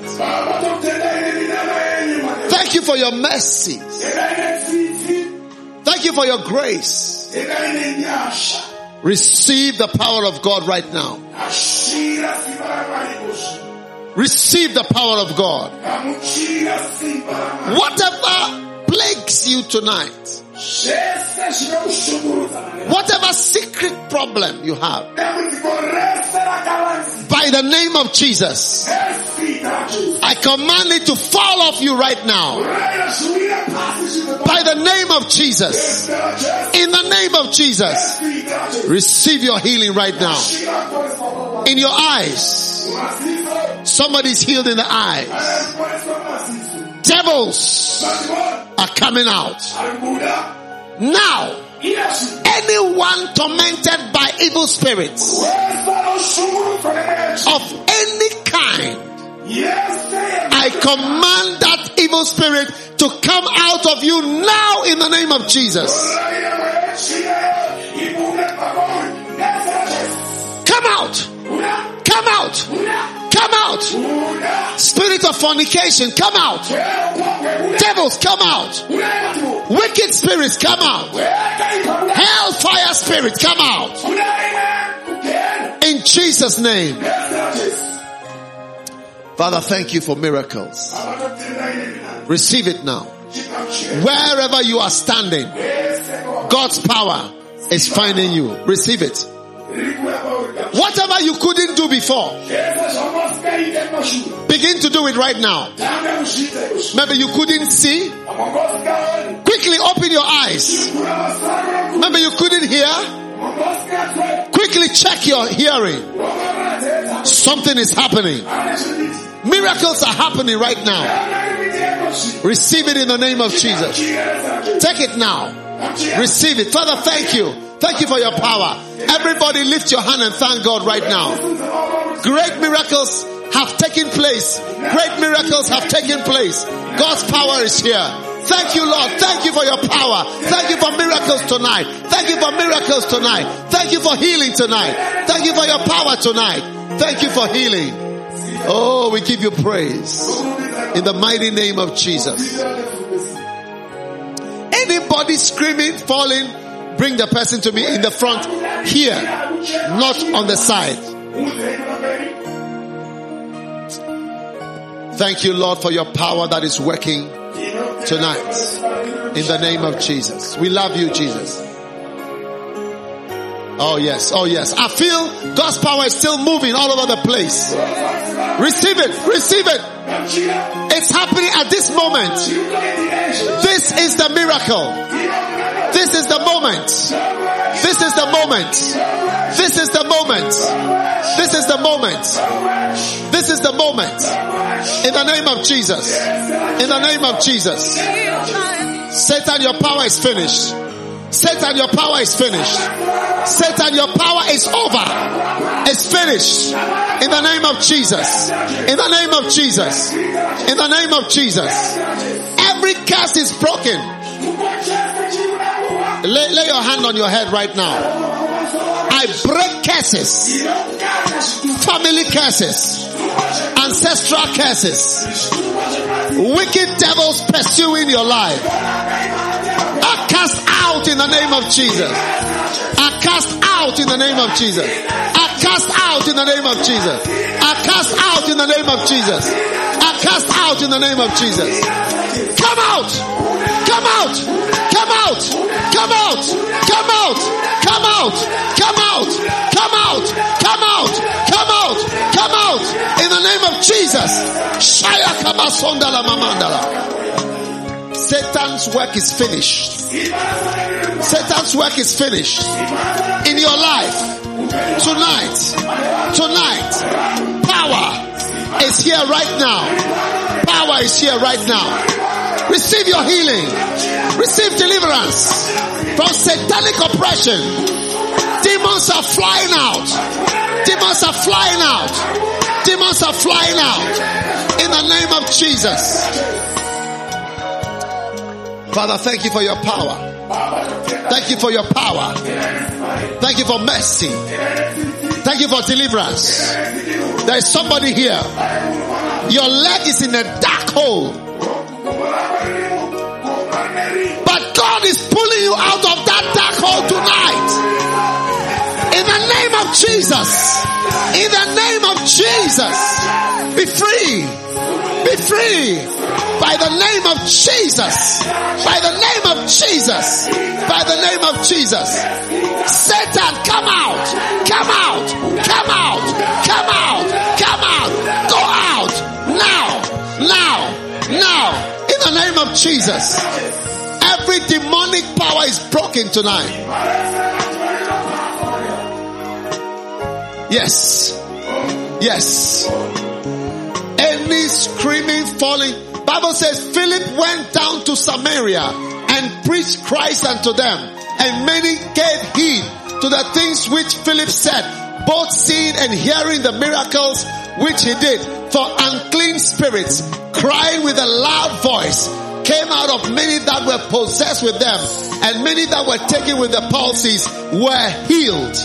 Thank you for your mercies. Thank you for your grace. Receive the power of God right now. Receive the power of God. Whatever plagues you tonight, whatever secret problem you have, by the name of Jesus, I command it to fall off you right now. By the name of Jesus, in the name of Jesus, receive your healing right now. In your eyes, somebody's healed in the eyes. Devils are coming out. Now, anyone tormented by evil spirits of any kind, I command that evil spirit to come out of you now in the name of Jesus. Come out! Come out! Come out! Spirit of fornication, come out! Devils, come out! Wicked spirits, come out! Hellfire spirits, come out! In Jesus' name. Father, thank you for miracles. Receive it now. Wherever you are standing, God's power is finding you. Receive it. Whatever you couldn't do before, begin to do it right now. Maybe you couldn't see. Quickly open your eyes. Maybe you couldn't hear. Quickly check your hearing. Something is happening. Miracles are happening right now. Receive it in the name of Jesus. Take it now. Receive it. Father, thank you. Thank you for your power. Everybody lift your hand and thank God right now. Great miracles have taken place. Great miracles have taken place. God's power is here. Thank you, Lord. Thank you for your power. Thank you for miracles tonight. Thank you for miracles tonight. Thank you for healing tonight. Thank you for your power tonight. Thank you for healing. Oh, we give you praise. In the mighty name of Jesus. Anybody screaming, falling, bring the person to me in the front here, not on the side. Thank you, Lord, for your power that is working tonight. In the name of Jesus. We love you, Jesus. Oh yes, oh yes. I feel God's power is still moving all over the place. Receive it, receive it. It's happening at this moment. This is the miracle. This is the moment. This is the moment. This is the moment. This is the moment. This is the moment. In the name of Jesus. In the name of Jesus. Satan, your power is finished. Satan, your power is finished. Satan, your power is over. It's finished. In the name of Jesus. In the name of Jesus. In the name of Jesus. Every curse is broken. Lay, lay your hand on your head right now. I break curses. Family curses. Ancestral curses. Wicked devils pursuing your life. I cast out in the name of Jesus. I cast out in the name of Jesus. I cast out in the name of Jesus. I cast out in the name of Jesus. I cast out in the name of Jesus. Come out! Come out! Come out! Come out! Come out! Come out! Come out! Come out! Come out! Come out! Come out! In the name of Jesus. Shaya kabasondala mamandala. Satan's work is finished. Satan's work is finished in your life. Tonight, tonight, power is here right now. Power is here right now. Receive your healing. Receive deliverance from satanic oppression. Demons are flying out. Demons are flying out. Demons are flying out. In the name of Jesus. Father, thank you for your power. Thank you for your power. Thank you for mercy. Thank you for deliverance. There is somebody here. Your leg is in a dark hole. But God is pulling you out of that dark hole tonight. In the name of Jesus. In the name of Jesus. Be free. Be free. By the name of Jesus. By the name of Jesus. By the name of Jesus. Satan, come out. Come out. Come out. Come out. Come out. Go out. Now. Now. Now. In the name of Jesus. Every demonic power is broken tonight. Yes. Yes. Any screaming, falling. Bible says Philip went down to Samaria and preached Christ unto them, and many gave heed to the things which Philip said, both seeing and hearing the miracles which he did. For unclean spirits, crying with a loud voice, came out of many that were possessed with them, and many that were taken with the palsies were healed.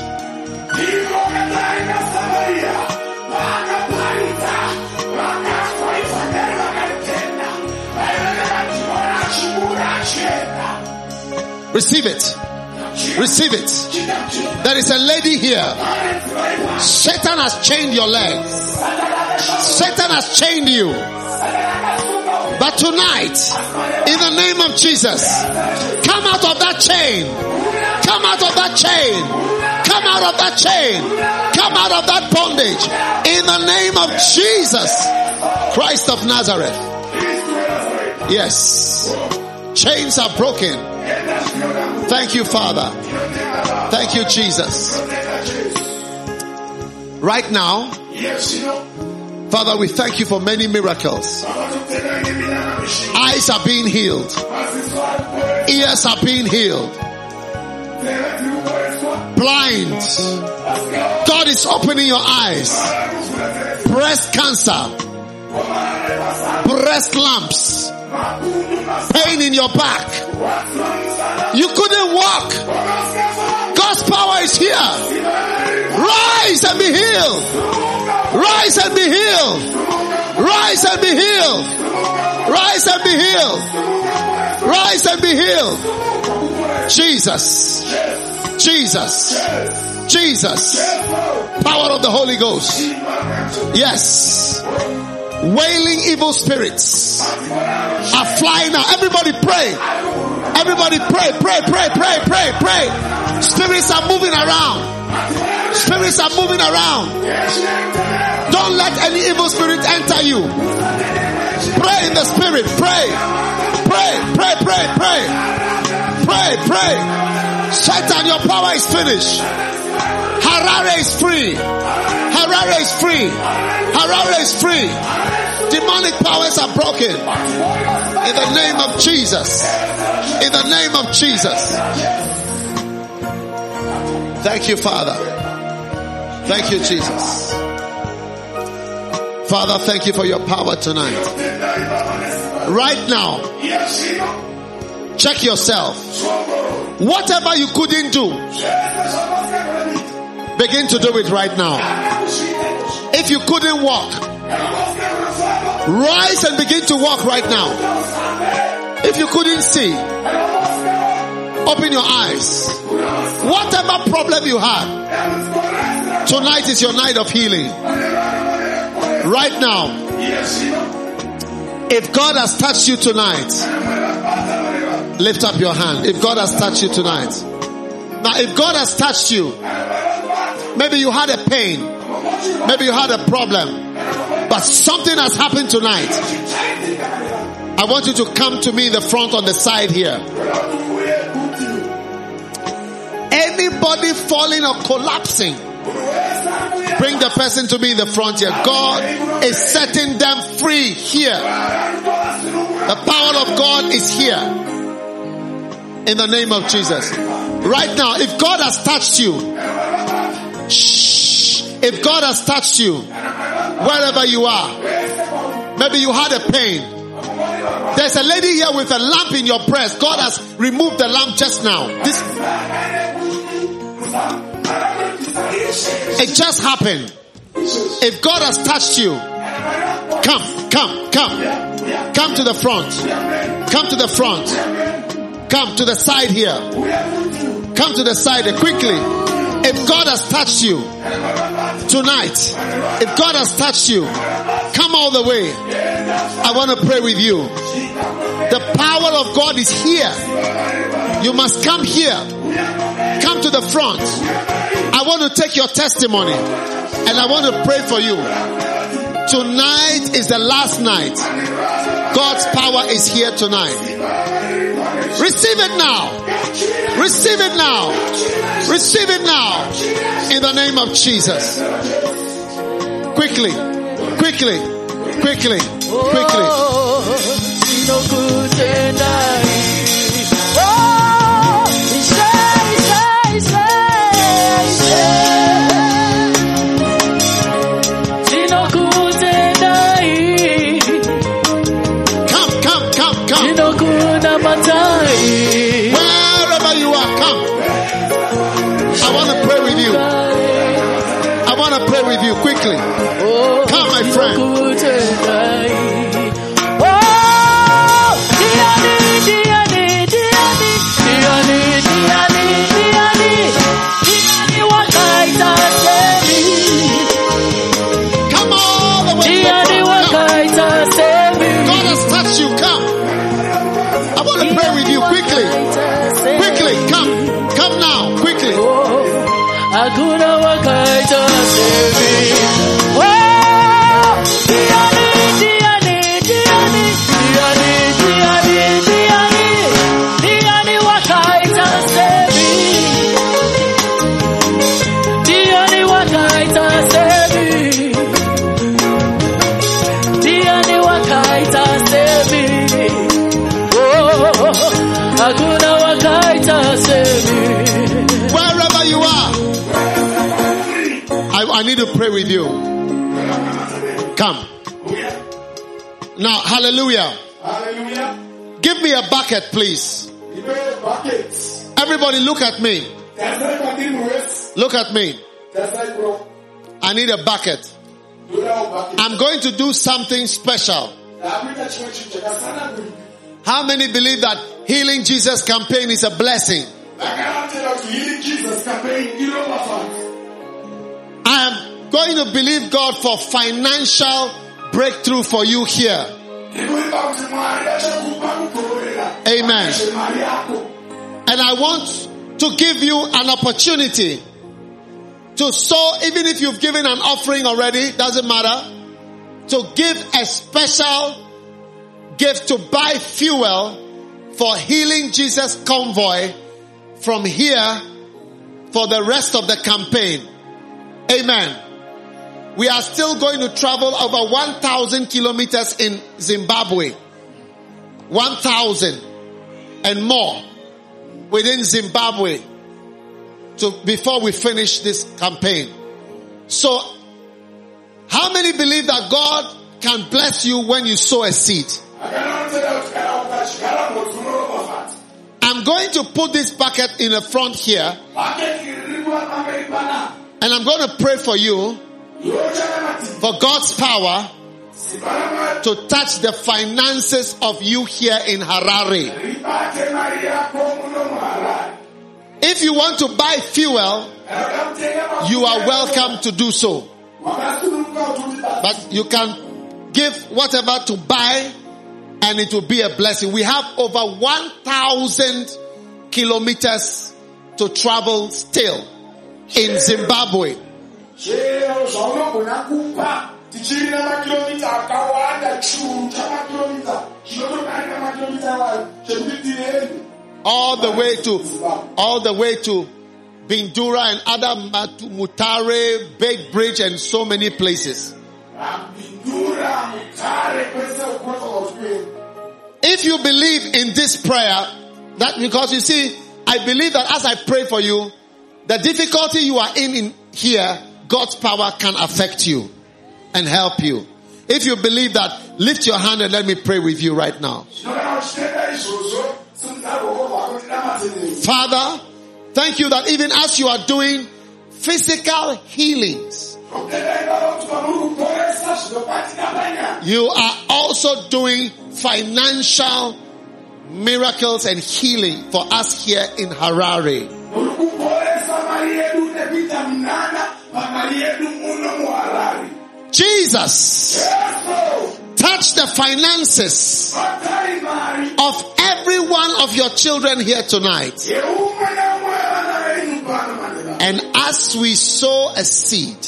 Receive it. Receive it. There is a lady here. Satan has chained your legs. Satan has chained you. But tonight, in the name of Jesus, come out of that chain. Come out of that chain. Come out of that chain. Come out of that bondage. In the name of Jesus Christ of Nazareth. Yes. Chains are broken. Thank you, Father. Thank you, Jesus. Right now, Father, we thank you for many miracles. Eyes are being healed. Ears are being healed. Blind. God is opening your eyes. Breast cancer. Breast lumps. Pain in your back. You couldn't walk. God's power is here. Rise and be healed. Rise and be healed. Rise and be healed. Rise and be healed. Rise and be healed. Jesus. Jesus. Jesus. Power of the Holy Ghost. Yes. Wailing evil spirits are flying now. Everybody pray. Everybody pray, pray, pray, pray, pray, pray. Spirits are moving around. Spirits are moving around. Don't let any evil spirit enter you. Pray in the spirit. Pray. Pray, pray, pray, pray. Pray, pray. Satan, your power is finished. Harare is free. Harare is free. Harare is free. Demonic powers are broken. In the name of Jesus. In the name of Jesus. Thank you, Father. Thank you, Jesus. Father, thank you for your power tonight. Right now, check yourself. Whatever you couldn't do, begin to do it right now. If you couldn't walk, rise and begin to walk right now. If you couldn't see, open your eyes. Whatever problem you had, tonight is your night of healing. Right now, if God has touched you tonight, lift up your hand. If God has touched you tonight. Now, if God has touched you, maybe you had a pain, maybe you had a problem, but something has happened tonight. I want you to come to me in the front on the side here. Anybody falling or collapsing, bring the person to me in the front here. God is setting them free here. The power of God is here. In the name of Jesus. Right now, if God has touched you, shh, if God has touched you, wherever you are, maybe you had a pain. There's a lady here with a lamp in your breast. God has removed the lamp just now. This, it just happened. If God has touched you, come, come, come. Come to the front. Come to the front. Come to the side here. Come to the side here quickly. If God has touched you tonight, if God has touched you, come all the way. I want to pray with you. The power of God is here. You must come here. Come to the front. I want to take your testimony and I want to pray for you. Tonight is the last night. God's power is here tonight. Receive it now. Receive it now. Receive it now. In the name of Jesus. Quickly. Quickly. Quickly. Quickly. Wherever you are, come. I want to pray with you. I want to pray with you quickly. Come, my friend. Come all the way. God has touched you. Come. I want to pray with you quickly. Quickly, come. Come now, quickly. Wherever you are, I, I need to pray with you. Come. Now, hallelujah. Hallelujah. Give me a bucket, please. Everybody look at me. Look at me. I need a bucket. I'm going to do something special. How many believe that Healing Jesus campaign is a blessing. I am going to believe God for financial breakthrough for you here. Amen. And I want to give you an opportunity to sow, even if you've given an offering already, doesn't matter, to give a special gift to buy fuel for Healing Jesus Convoy from here for the rest of the campaign. Amen. We are still going to travel over one thousand kilometers in Zimbabwe. one thousand and more within Zimbabwe to before we finish this campaign. So, how many believe that God can bless you when you sow a seed? I'm going to put this bucket in the front here, and I'm going to pray for you for God's power to touch the finances of you here in Harare. If you want to buy fuel, you are welcome to do so. But you can give whatever to buy, and it will be a blessing. We have over one thousand kilometers to travel still in Zimbabwe. All the way to, all the way to Bindura and other Mutare, Big Bridge, and so many places. If you believe in this prayer, that because you see, I believe that as I pray for you, the difficulty you are in, in here, God's power can affect you and help you. If you believe that, lift your hand and let me pray with you right now. Father, thank you that even as you are doing physical healings, you are also doing financial miracles and healing for us here in Harare. Jesus, touch the finances of every one of your children here tonight. And as we sow a seed,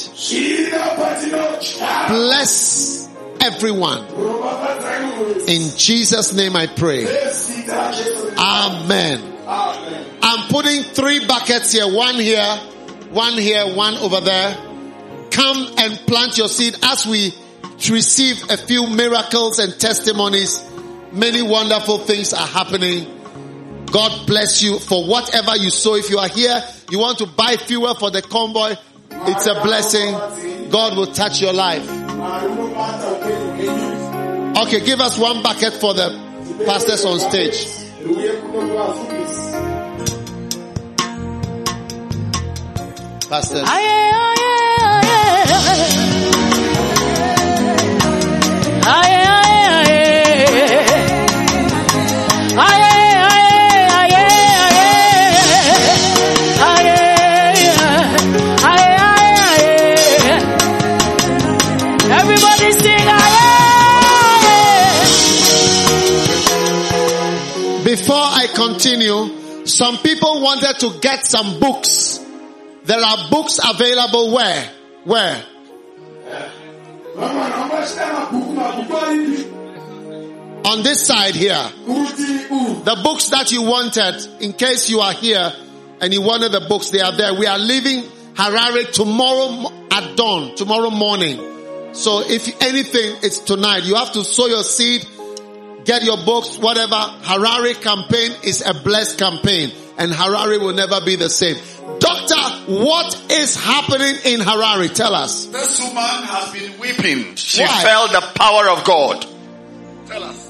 bless everyone. In Jesus' name I pray. Amen. I'm putting three buckets here. One here, one here, one over there. Come and plant your seed as we receive a few miracles and testimonies. Many wonderful things are happening. God bless you for whatever you sow. If you are here, you want to buy fuel for the convoy, it's a blessing. God will touch your life. Okay, give us one bucket for the pastors on stage. Pastors. Aye, aye, aye, aye, everybody sing aye. Before I continue, some people wanted to get some books. There are books available where? Where? On this side here. The books that you wanted, in case you are here and you wanted the books, they are there. We are leaving Harare tomorrow at dawn, tomorrow morning. So if anything, it's tonight. You have to sow your seed, get your books, whatever. Harare campaign is a blessed campaign, and Harare will never be the same. Doctor, what is happening in Harare? Tell us. This woman has been weeping. She Why? felt the power of God. Tell us.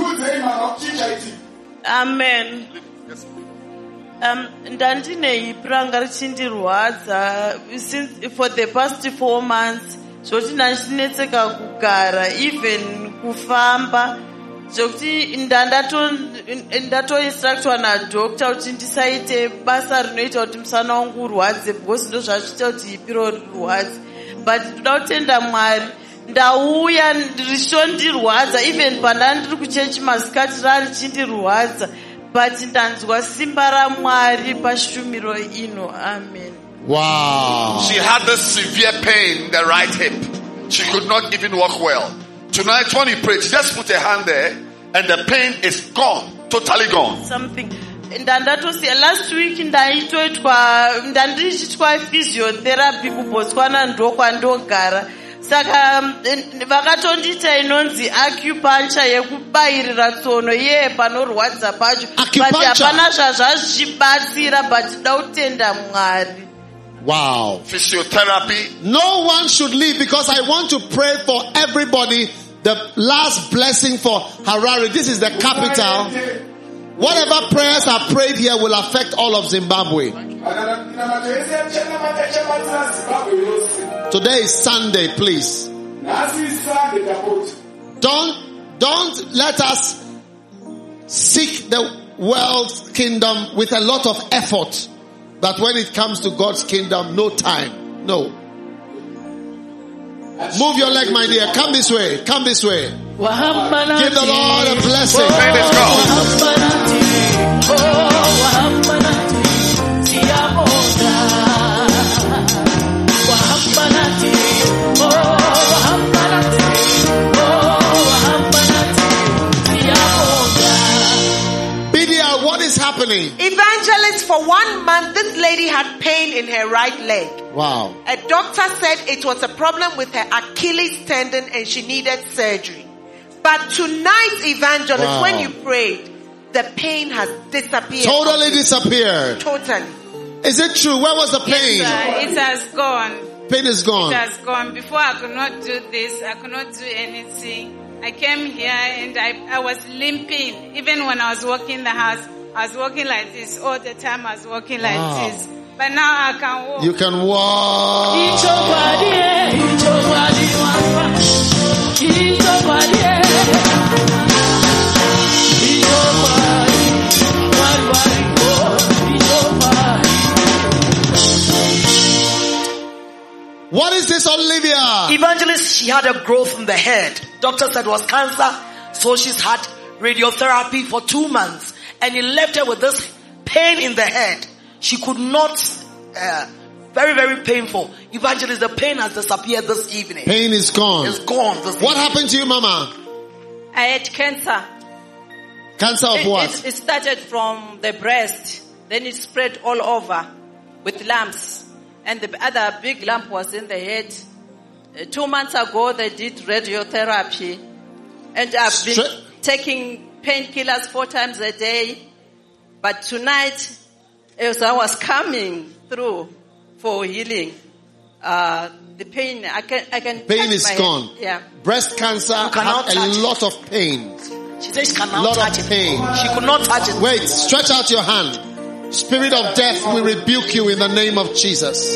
Amen. Um, ndandine ipranga richindirwadza since for the past four months. Zvoti ndandinetseka kugara, even kufamba. zvokuti ndatoinstructwa nadhokta kuti ndisaite basa rinoita kuti musana wangu urwadze because ndo zvazviita kuti hipiro rirwadze, but ndoda kutenda Mwari ndauya richondirwadza even pandanga ndiri kuchechi masikati rarichindirwadza, but ndanzwa simba raMwari pashumiro ino. Amen. Wow. She had this severe pain in the right hip. She could not even walk well. Tonight when you pray, she just put her hand there and the pain is gone, totally gone. Something. Ndandatosiya last week ndaitoitwa ndandichitwa physiotherapy kuBotswana ndokwandogara. Saka vakatondiita inonzi acupuncture yekubairira tsono ye panorwadza pacho. But hapana zvazvichibatsira, but ndoda kutenda Mwari. Wow. Physiotherapy. No one should leave because I want to pray for everybody. The last blessing for Harare. This is the capital. Whatever prayers are prayed here will affect all of Zimbabwe. Today is Sunday, please. Don't, don't let us seek the world's kingdom with a lot of effort. That when it comes to God's kingdom, no time. No. Move your leg, my dear. Come this way. Come this way. Give the Lord a blessing. Let's go. What is happening? Evangelist, for one month, this lady had pain in her right leg. Wow. A doctor said it was a problem with her Achilles tendon and she needed surgery. But tonight, Evangelist, wow. when you prayed, the pain has disappeared. Totally disappeared. Totally. Is it true? Where was the pain? Yes, it has gone. Pain is gone. It has gone. Before I could not do this. I could not do anything. I came here and I, I was limping. Even when I was walking in the house, I was walking like this. All the time I was walking like wow. this. But now I can walk. You can walk. What is this, Olivia? Evangelist, she had a growth in the head. Doctor said it was cancer. So she's had radiotherapy for two months. And it left her with this pain in the head. She could not, uh, very, very painful. Evangelist, the pain has disappeared this evening. Pain is gone. It's gone. This what evening. happened to you, Mama? I had cancer. Cancer of it, what? It, it started from the breast. Then it spread all over with lumps. And the other big lump was in the head. Uh, two months ago, they did radiotherapy. And I've been Stra- taking painkillers four times a day. But tonight, as I was coming through for healing, uh, the pain, I can, I can pain is gone. Head. Yeah. Breast cancer had a lot of pain. She said she cannot lot touch of it. pain. She could not touch it. Wait, stretch out your hand. Spirit of death, we rebuke you in the name of Jesus.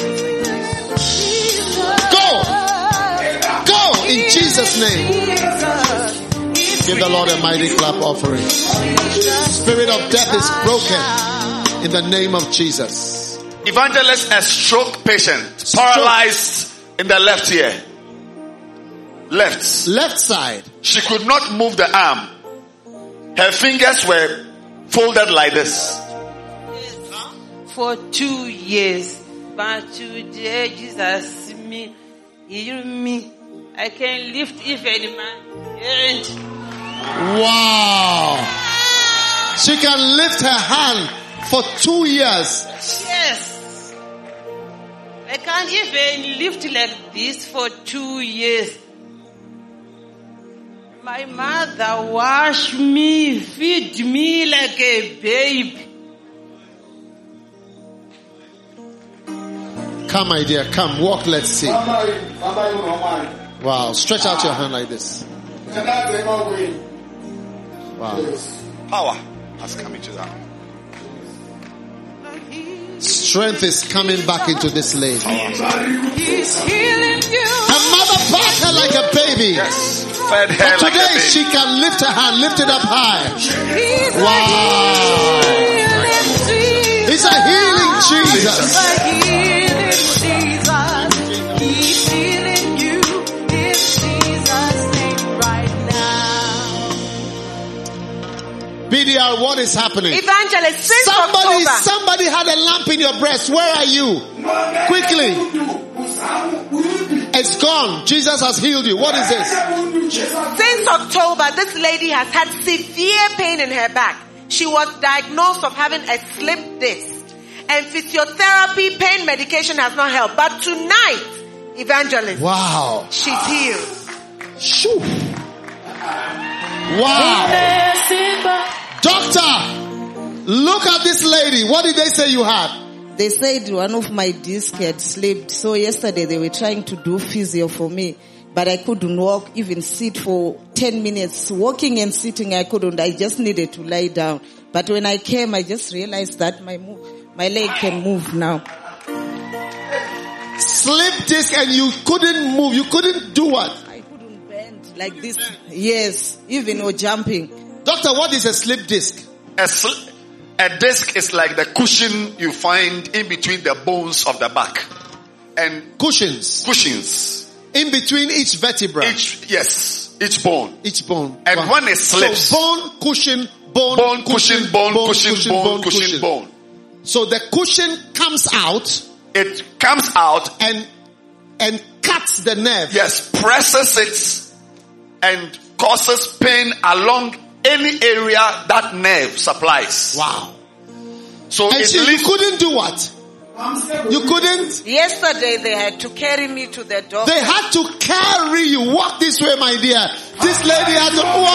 Go! Go in Jesus' name. Give the Lord a mighty clap offering. Spirit of death is broken in the name of Jesus. Evangelist, a stroke patient, paralyzed in the left ear. Left. Left side. She could not move the arm. Her fingers were folded like this. For two years. But today, Jesus, me, heal me. I can lift even my hand. Wow. She can lift her hand for two years. Yes. I can't even lift like this for two years. My mother washed me, feed me like a baby. Come, my dear, come, walk, let's see. Wow, stretch out your hand like this. Wow. Power has come into that. Strength is coming back into this lady. He's healing you. Her mother backed her like a baby. Yes. fed her But like today a baby. she can lift her hand, lift it up high. Wow. It's a healing Jesus. It's a healing Jesus. He's healing you in Jesus' name right now. B D R, what is happening? Evangelist, since Somebody, October. somebody had a lamp in your breast. Where are you? Quickly. It's gone. Jesus has healed you. What is this? Since October, this lady has had severe pain in her back. She was diagnosed of having a slip disc. And physiotherapy, pain medication has not helped. But tonight, evangelist, wow, she's healed. Shoo. Wow. Doctor, look at this lady. What did they say you had? They said one of my discs had slipped. So yesterday they were trying to do physio for me. But I couldn't walk, even sit for ten minutes. Walking and sitting, I couldn't. I just needed to lie down. But when I came, I just realized that my move, my leg can move now. Slip disc and you couldn't move. You couldn't do what? I couldn't bend like this. Yes, even or jumping. Doctor, what is a slip disc? A, sl- a disc is like the cushion you find in between the bones of the back. And cushions. Cushions. In between each vertebra. Each, yes, each bone. Each bone. And wow. when it slips. So bone, cushion, bone, bone, cushion, bone, cushion, cushion, bone, cushion, cushion, bone. So the cushion comes out. It comes out. And, and cuts the nerve. Yes, presses it and causes pain along any area that nerve supplies. Wow. So and it so you couldn't do what? You couldn't? Yesterday they had to carry me to the doctor. They had to carry you. Walk this way, my dear. This lady had to walk.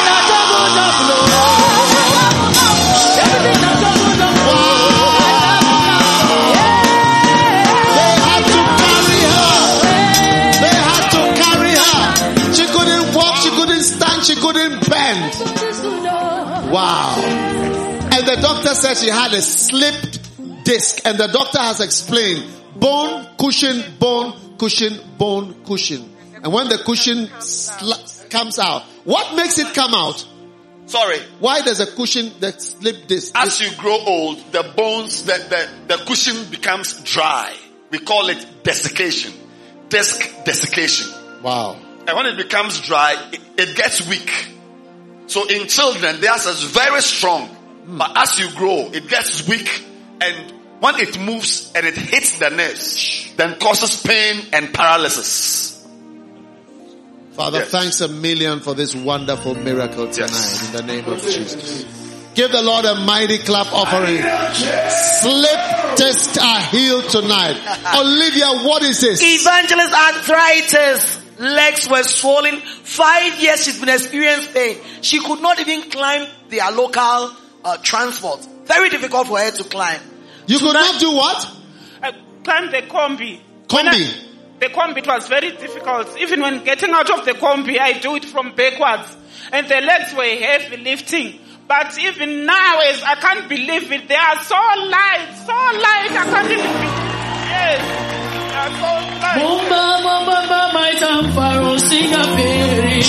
They had to carry her. They had to carry her. She couldn't walk. She couldn't stand. She couldn't bend. Wow. And the doctor said she had a slipped disc, and the doctor has explained bone, cushion, bone, cushion, bone, cushion. And when the cushion sl- comes out, what makes it come out? Sorry. Why does a cushion that slip disc? As you grow old, the bones, the, the, the cushion becomes dry. We call it desiccation. Disc desiccation. Wow. And when it becomes dry, it, it gets weak. So in children, theirs is very strong. Mm. But as you grow, it gets weak. And when it moves and it hits the nerves, then causes pain and paralysis. Father, yes. Thanks a million for this wonderful miracle tonight. Yes. In the name of Jesus. Give the Lord a mighty clap offering. Slip discs are healed tonight. Olivia, what is this? Evangelist arthritis. Legs were swollen. Five years she's been experiencing pain. She could not even climb their local uh, transport. Very difficult for her to climb. You could not do what? I climbed the combi. Combi? I, the combi, it was very difficult. Even when getting out of the combi, I do it from backwards. And the legs were heavy lifting. But even now, as I can't believe it. They are so light, so light. I can't even believe it. Yes. They are so light. Mumba, mumba, mama, tamfaro, singapiri.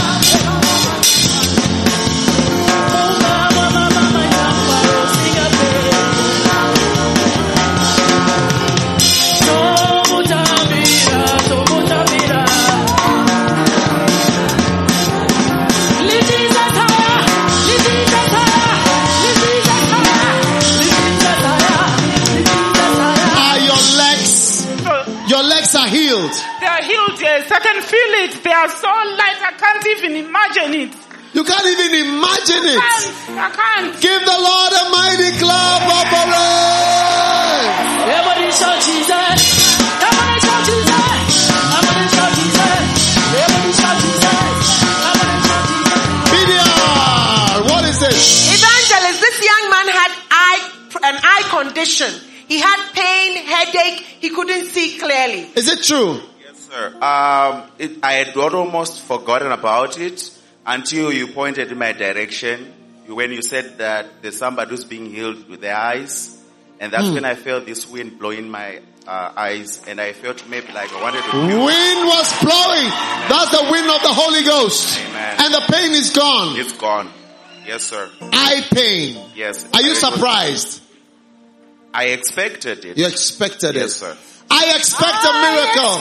Your legs are healed. They are healed, yes. I can feel it. They are so light, I can't even imagine it. You can't even imagine it. I can't. I can't. Give the Lord a mighty clap of praise. Everybody shout Jesus. Everybody shout Jesus. Everybody shout Jesus. Everybody shout Jesus. Everybody shout Jesus. B D R, what is this? Evangelist, this young man had eye, an eye condition. He had pain, headache. He couldn't see clearly. Is it true? Yes, sir. Um, it, I had almost forgotten about it until you pointed in my direction when you said that there's somebody who's being healed with their eyes. And that's hmm. when I felt this wind blowing my uh, eyes. And I felt maybe like I wanted to... Wind was blowing. That's the wind of the Holy Ghost. Amen. And the pain is gone. It's gone. Yes, sir. Eye pain. Yes. Are you surprised? I expected it. You expected yes, it. Yes, sir. I expect a miracle.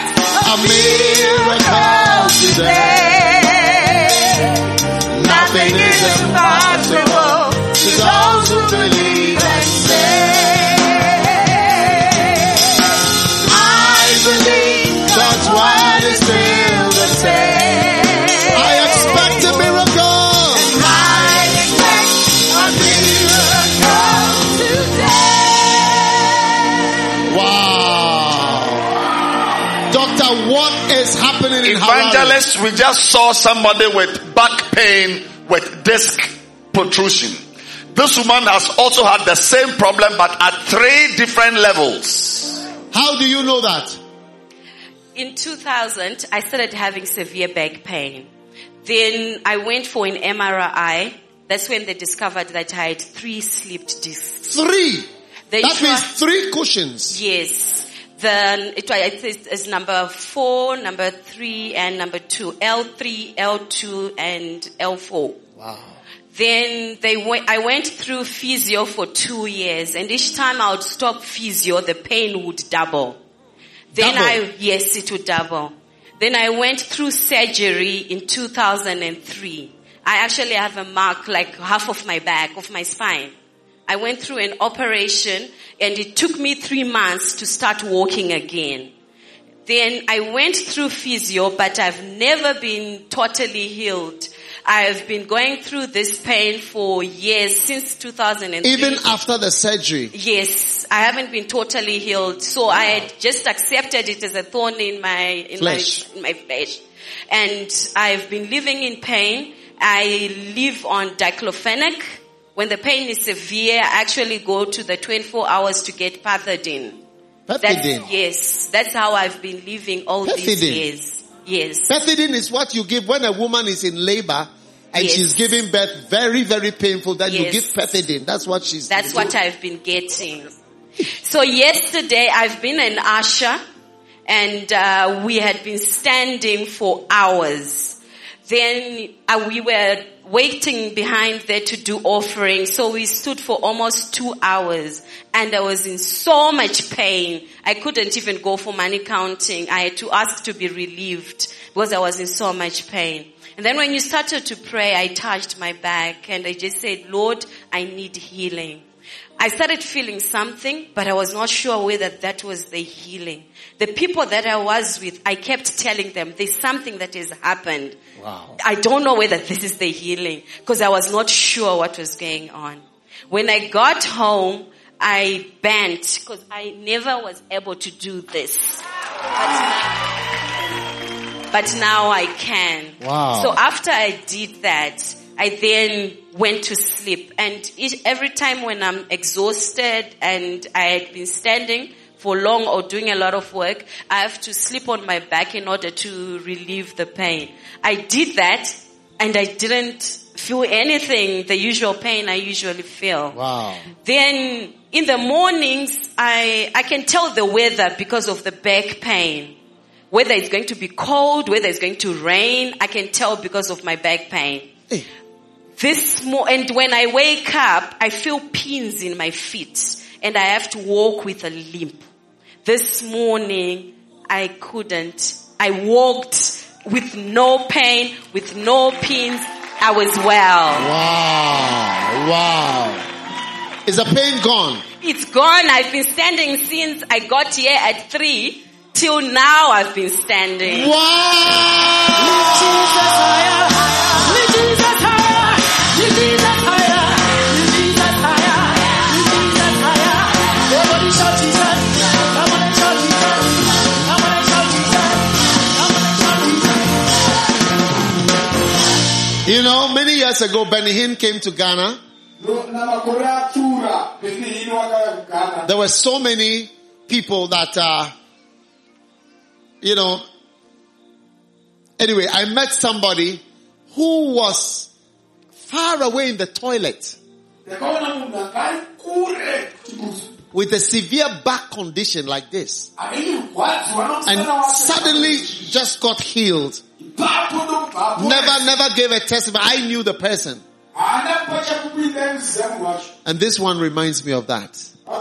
A miracle today. Nothing is impossible to those who believe and say, I believe God's word is still the same. I expect a miracle. And I expect a miracle today. Wow. Doctor, what is happening in Evangelist, we just saw somebody with back pain with disc protrusion. This woman has also had the same problem but at three different levels. How do you know that? In two thousand, I started having severe back pain. Then I went for an M R I. That's when they discovered that I had three slipped discs. Three? They that try- means three cushions. Yes. Then it, it is number four, number three, and number two. L three, L two, and L four. Wow. Then they went, I went through physio for two years, and each time I would stop physio, the pain would double. Then Double? I, yes, it would double. Then I went through surgery in two thousand three. I actually have a mark like half of my back, of my spine. I went through an operation and it took me three months to start walking again. Then I went through physio, but I've never been totally healed. I've been going through this pain for years, since two thousand three. Even after the surgery? Yes, I haven't been totally healed. So I had just accepted it as a thorn in my, in Flesh. my, in my flesh. And I've been living in pain. I live on diclofenac. When the pain is severe, I actually go to the twenty-four hours to get pethidine. Pethidine? That's, yes, that's how I've been living all Pethidine. these years. Yes. Pethidine is what you give when a woman is in labor and Yes. she's giving birth, very, very painful, then you Yes. give pethidine. That's what she's That's what I've been getting. So yesterday I've been an usher and uh, we had been standing for hours. Then uh, we were waiting behind there to do offering. So we stood for almost two hours and I was in so much pain. I couldn't even go for money counting. I had to ask to be relieved because I was in so much pain. And then when you started to pray, I touched my back and I just said, Lord, I need healing. I started feeling something, but I was not sure whether that was the healing. The people that I was with, I kept telling them, there's something that has happened. Wow. I don't know whether this is the healing, because I was not sure what was going on. When I got home, I bent, because I never was able to do this. But now, but now I can. Wow. So after I did that, I then went to sleep. And each, every time when I'm exhausted and I had been standing for long or doing a lot of work, I have to sleep on my back in order to relieve the pain. I did that and I didn't feel anything, the usual pain I usually feel. Wow. Then in the mornings, I, I can tell the weather because of the back pain. Whether it's going to be cold, whether it's going to rain, I can tell because of my back pain. Hey. This mo- and when I wake up, I feel pins in my feet and I have to walk with a limp. This morning, I couldn't. I walked with no pain, with no pins. I was well. Wow. Wow. Is the pain gone? It's gone. I've been standing since I got here at three till now. I've been standing. You know, many years ago, Benny Hinn came to Ghana. There were so many people that, uh, you know, anyway, I met somebody who was far away in the toilet with a severe back condition like this. And suddenly just got healed. Never, never gave a testimony. I knew the person. And this one reminds me of that.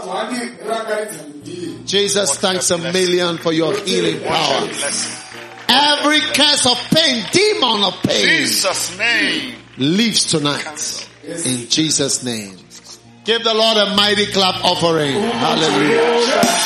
Jesus, thanks a million for your healing power. Every curse of pain, demon of pain, Jesus' name, leaves tonight. In Jesus' name. Give the Lord a mighty clap offering. Hallelujah.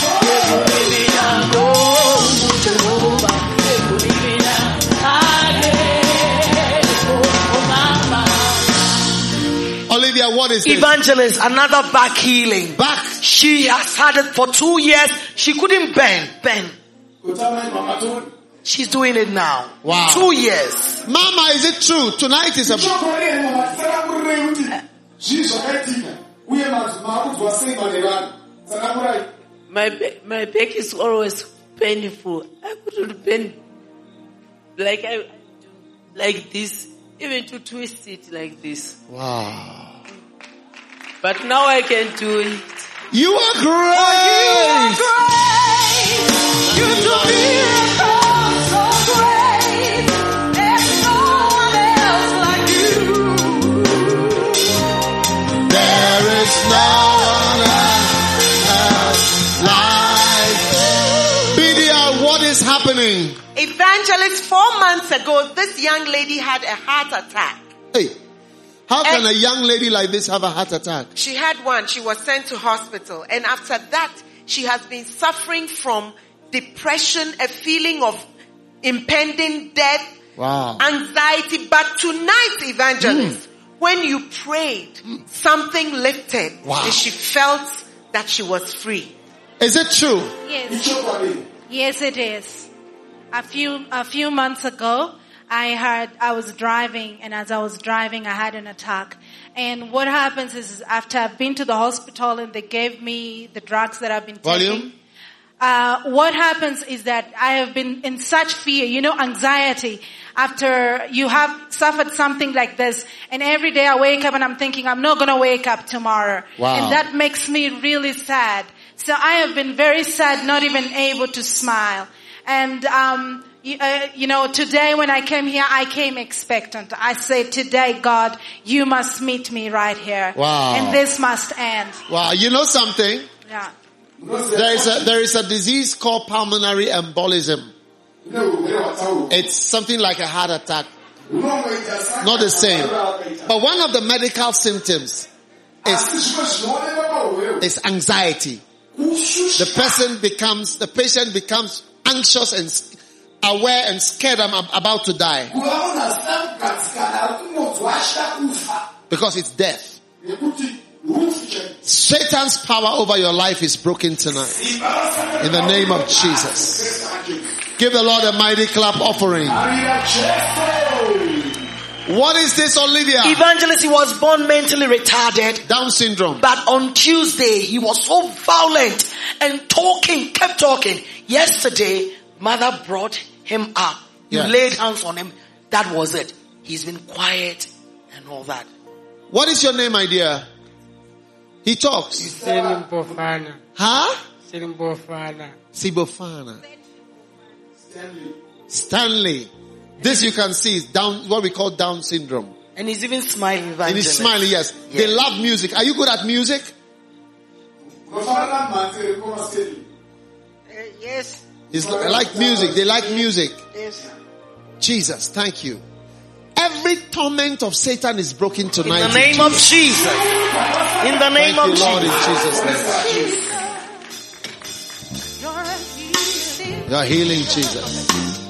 Olivia, what is this? Evangelist, another back healing. Back. She has had it for two years. She couldn't bend. Bend. She's doing it now. Wow. Two years. Mama, is it true? Tonight is a... My, my back is always painful. I couldn't bend like I, like this, even to twist it like this. Wow. But now I can do it. You are great! Oh, you are great! You do miracles so great. There's no one else like you. There is no one else like you. B D R, what is happening? Evangelist, four months ago, this young lady had a heart attack. Hey, how can And- a young lady like this have a heart attack? She had one. She was sent to hospital. And after that, she has been suffering from depression, a feeling of impending death, Wow. anxiety. But tonight, Evangelist, when you prayed, something lifted. Wow. And she felt that she was free. Is it true? Yes. Yes, it is. A few a few months ago, I had I was driving, and as I was driving, I had an attack. And what happens is, after I've been to the hospital and they gave me the drugs that I've been taking. Volume. Uh, what happens is that I have been in such fear, you know, anxiety. After you have suffered something like this, and every day I wake up and I'm thinking, I'm not gonna wake up tomorrow. Wow. And that makes me really sad. So I have been very sad, not even able to smile. And, um, you, uh, you know, today when I came here, I came expectant. I said, today, God, you must meet me right here. Wow. And this must end. Wow, you know something? Yeah. There is a, there is a disease called pulmonary embolism. It's something like a heart attack. Not the same. But one of the medical symptoms is, is anxiety. The person becomes, the patient becomes anxious and s- aware and scared, I'm ab- about to die. Because it's death. Satan's power over your life is broken tonight. In the name of Jesus. Give the Lord a mighty clap offering. What is this, Olivia? Evangelist, he was born mentally retarded. Down syndrome. But on Tuesday, he was so violent and talking, kept talking. Yesterday, mother brought him up. You Yes. laid hands on him. That was it. He's been quiet and all that. What is your name, my dear? He talks. Selimbofana. Huh? Selimbofana. Sibofana. Stanley. This you can see is down, what we call Down syndrome. And he's even smiling, And Evangelist. he's smiling, yes. They love music. Are you good at music? Yes. It's li- like music. They like music. Yes. Jesus, thank you. Every torment of Satan is broken tonight. In the name of Jesus. In the name Thank of you, Lord, in Jesus. Jesus' name. You are healing, Jesus.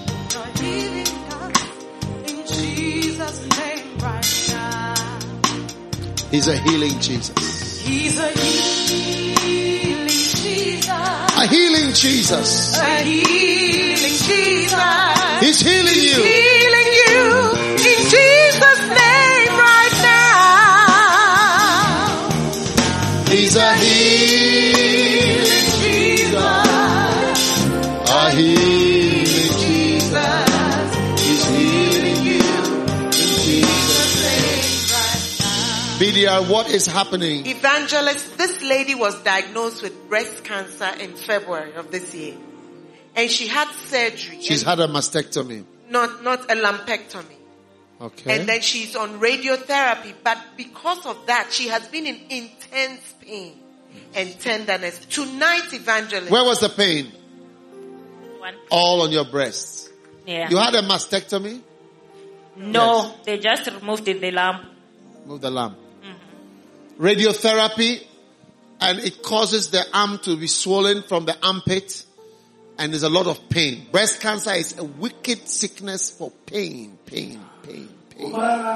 He's a healing Jesus. He's a healing Jesus. A healing Jesus. A healing Jesus. He's healing He's you. healing you in Jesus' name right now. He's a healing Jesus. A healing Jesus. He's healing you in Jesus' name. B D R, what is happening? Evangelist, this lady was diagnosed with breast cancer in February of this year. and she had surgery. She's had a mastectomy. Not, not a lumpectomy. Okay. And then she's on radiotherapy. But because of that, she has been in intense pain and tenderness. Tonight, evangelist. Where was the pain? One. All on your breasts. Yeah. You had a mastectomy? No, Yes. they just removed the lump. Move the lump. Mm-hmm. Radiotherapy, and it causes the arm to be swollen from the armpit, and there's a lot of pain. Breast cancer is a wicked sickness for pain, pain, pain, pain.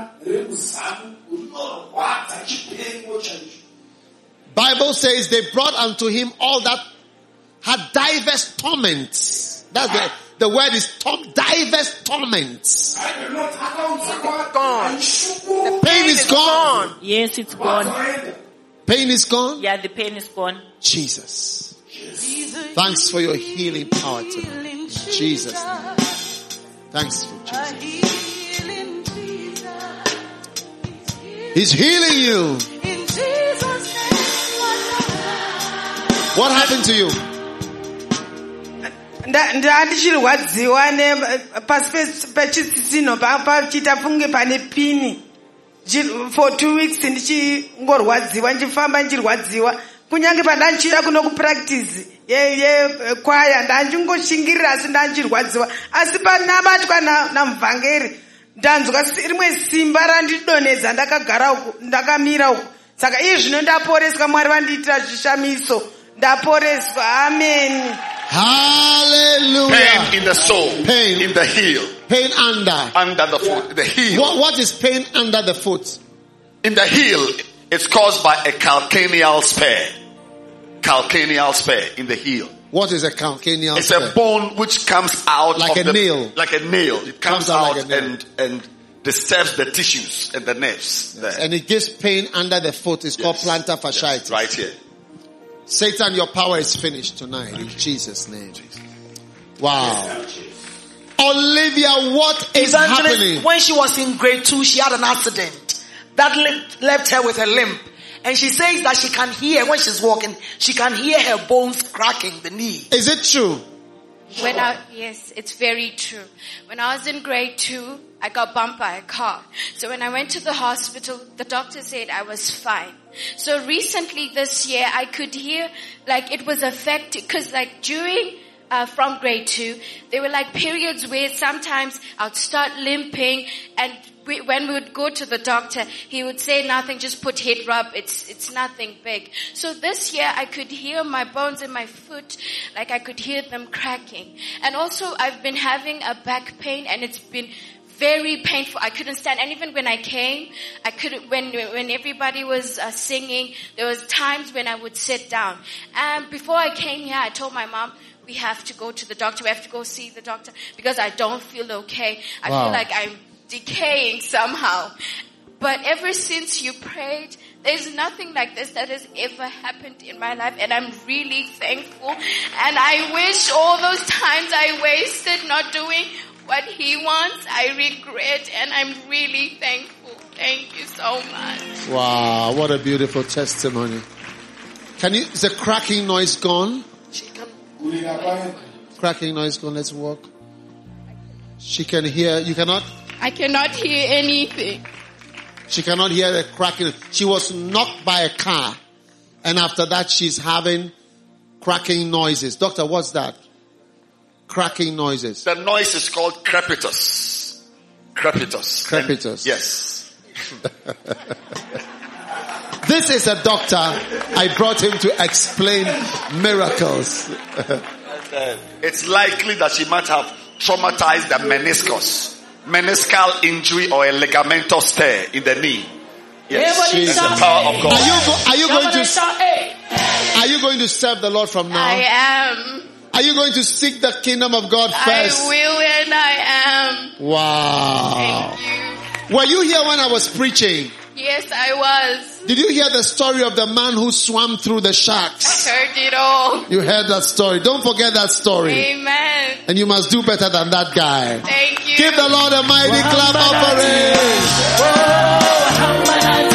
Bible says they brought unto him all that had diverse torments. That's the, the word is tom, diverse torments. Gone. The pain is gone. Yes, it's gone. Pain is gone? Yeah, the pain is gone. Jesus. Thanks for your healing power tonight. In Jesus' name. Thanks for Jesus. He's healing you. What happened to you? Ndandichirwadziwa pasi pechitsitsino pachiita funge pane pini for two weeks ndichingorwadziwa ndichifamba ndichirwadziwa kunyange pandandichida kuno kupractice yekwaya ndanjingoshingirira asi ndandichirwadziwa asi panabatwa namuvhangeri ndanzwa rimwe simba randidonedza ndakagara uku ndakamira uku saka iye zvino ndaporeswa Mwari vandiitira zvishamiso ndaporeswa amen. Hallelujah. Pain in the soul. Pain in the heel. Pain under. Under the foot. The heel. What, what is pain under the foot? In the heel, it's caused by a calcaneal spur. Calcaneal spur in the heel. What is a calcaneal It's spur? a bone which comes out like of a the, nail. Like a nail. It comes, comes out, out, like a nail. and and disturbs the tissues and the nerves. Yes. There. And it gives pain under the foot. It's yes. called plantar fasciitis. Yes. Right here. Satan, your power is finished tonight in Jesus' name. Wow. Olivia, what is Evangelist, happening? When she was in grade two, she had an accident that left her with a limp. And she says that she can hear, when she's walking, she can hear her bones cracking the knee. Is it true? When I, yes, it's very true. When I was in grade two, I got bumped by a car. So when I went to the hospital, the doctor said I was fine. So recently this year, I could hear like it was affected, because like during, uh, from grade two, there were like periods where sometimes I'd start limping, and we, when we would go to the doctor, he would say nothing, just put head rub, it's, it's nothing big. So this year I could hear my bones in my foot, like I could hear them cracking. And also I've been having a back pain, and it's been very painful. I couldn't stand. And even when I came, I couldn't, when, when everybody was uh, singing, there was times when I would sit down. And before I came here, I told my mom, we have to go to the doctor. We have to go see the doctor because I don't feel okay. I Wow. feel like I'm decaying somehow. But ever since you prayed, there's nothing like this that has ever happened in my life, and I'm really thankful. And I wish all those times I wasted not doing what he wants, I regret, and I'm really thankful. Thank you so much. Wow, what a beautiful testimony. Can you, is the cracking noise gone? Cracking noise gone, let's walk. She can hear, you cannot? I cannot hear anything. She cannot hear the cracking. She was knocked by a car, and after that she's having cracking noises. Doctor, what's that? Cracking noises. The noise is called crepitus. Crepitus. Crepitus. Yes. This is a doctor. I brought him to explain miracles. It's likely that she might have traumatized the meniscus, meniscal injury, or a ligamentous tear in the knee. Yes, Jesus. that's the power of God. Are you, go, are you going to? Are you going to serve the Lord from now? I am. Are you going to seek the kingdom of God first? I will and I am. Wow. Thank you. Were you here when I was preaching? Yes, I was. Did you hear the story of the man who swam through the sharks? I heard it all. You heard that story. Don't forget that story. Amen. And you must do better than that guy. Thank you. Give the Lord a mighty clap offering.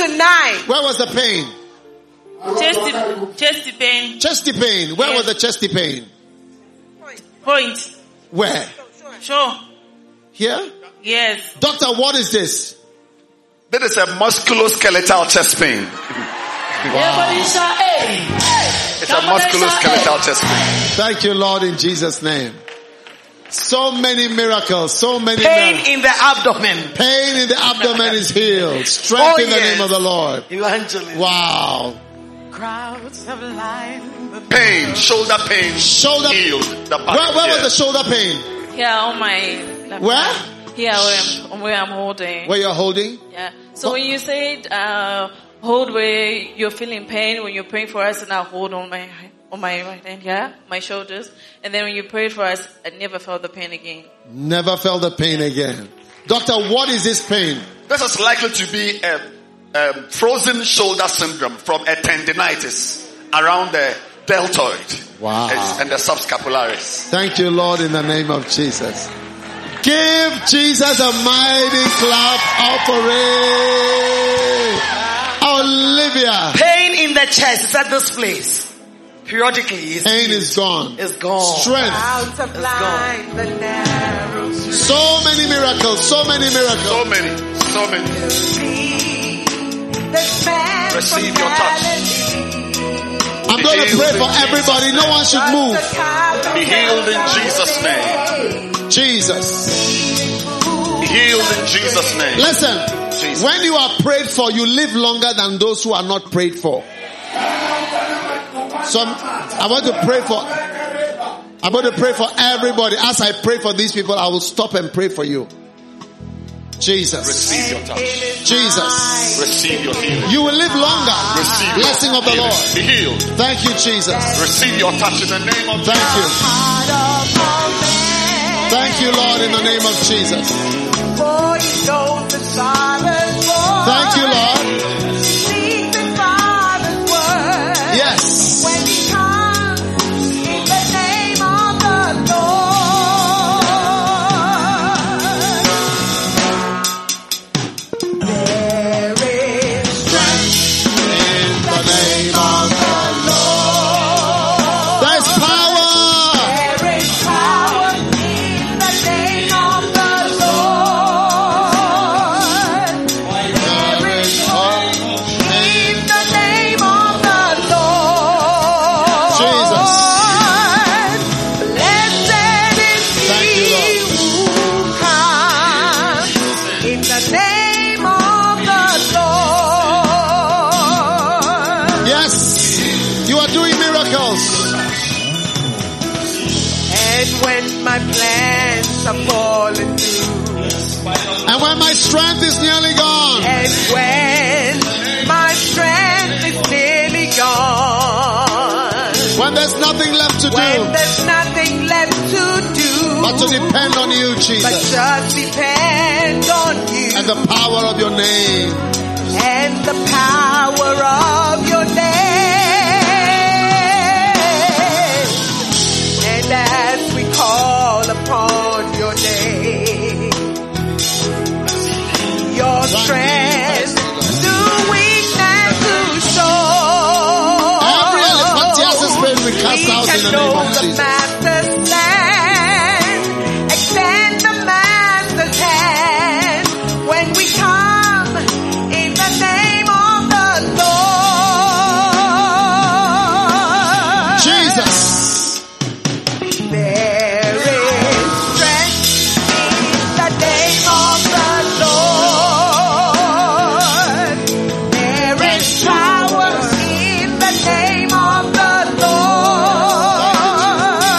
tonight. Where was the pain? Chest, chest pain. Chesty pain. Where Yes. was the chesty pain? Point. Where? Sure. Here? Yes. Doctor, what is this? That is a musculoskeletal chest pain. It's a musculoskeletal chest pain. Thank you, Lord, in Jesus' name. So many miracles, so many Pain miracles. in the abdomen. Pain in the abdomen is healed. Strength Oh, in the yes. name of the Lord. Evangelist. Wow. Crowds have lined Pain, shoulder pain, shoulder healed. The Where, where was the shoulder pain? Here on my left Where? arm. Here where I'm, where I'm holding. Where you're holding? Yeah. So when you said uh, hold where you're feeling pain when you're praying for us, and I hold on my on my right hand, yeah, my shoulders, and then when you prayed for us, I never felt the pain again. Never felt the pain again. Doctor, what is this pain? This is likely to be a, a frozen shoulder syndrome from a tendinitis around the deltoid. Wow. And the subscapularis. Thank you, Lord, in the name of Jesus. Give Jesus a mighty clap offering. Olivia. Pain in the chest. It's at this place. Periodically. It's Pain is gone. It's gone. Strength. Crowds have lined the narrow street. So many miracles. So many miracles. So many. So many. Receive your touch. I'm going to pray for everybody. No one should move. Be healed in Jesus' name. Jesus. Be healed in Jesus' name. Listen. Jesus. When you are prayed for, you live longer than those who are not prayed for. So I want to pray for, I'm going to pray for everybody. As I pray for these people, I will stop and pray for you. Jesus. Receive your touch. Jesus. Receive your healing. You will live longer. Receive Blessing your of the healing. Lord. Be healed. Thank you, Jesus. Receive your touch in the name of Thank you. Jesus. Thank you, Lord, in the name of Jesus. Thank you, Lord. Yes. When he comes in the name of the Lord, there is strength in the name of the Lord. There's power. There is power in the name of the Lord. There is hope in the name of the Lord. Jesus. Blessed is he who comes in the name of the Lord. Yes. You are doing miracles. And when my plans are falling through, And when my strength is nearly gone. and when my strength is nearly gone, When there's nothing left to when do. there's nothing left to do, But to depend on you, but Jesus. just depend on you And the power of your name. and the power of your name. And as we call upon your name, your strength to weakness to show. Every elephantiasis spirit we cast out in the name of the Jesus. master's plan, extend the master's hand when we come in the name of the Lord. Jesus. There is strength in the name of the Lord. There is power in the name of the Lord.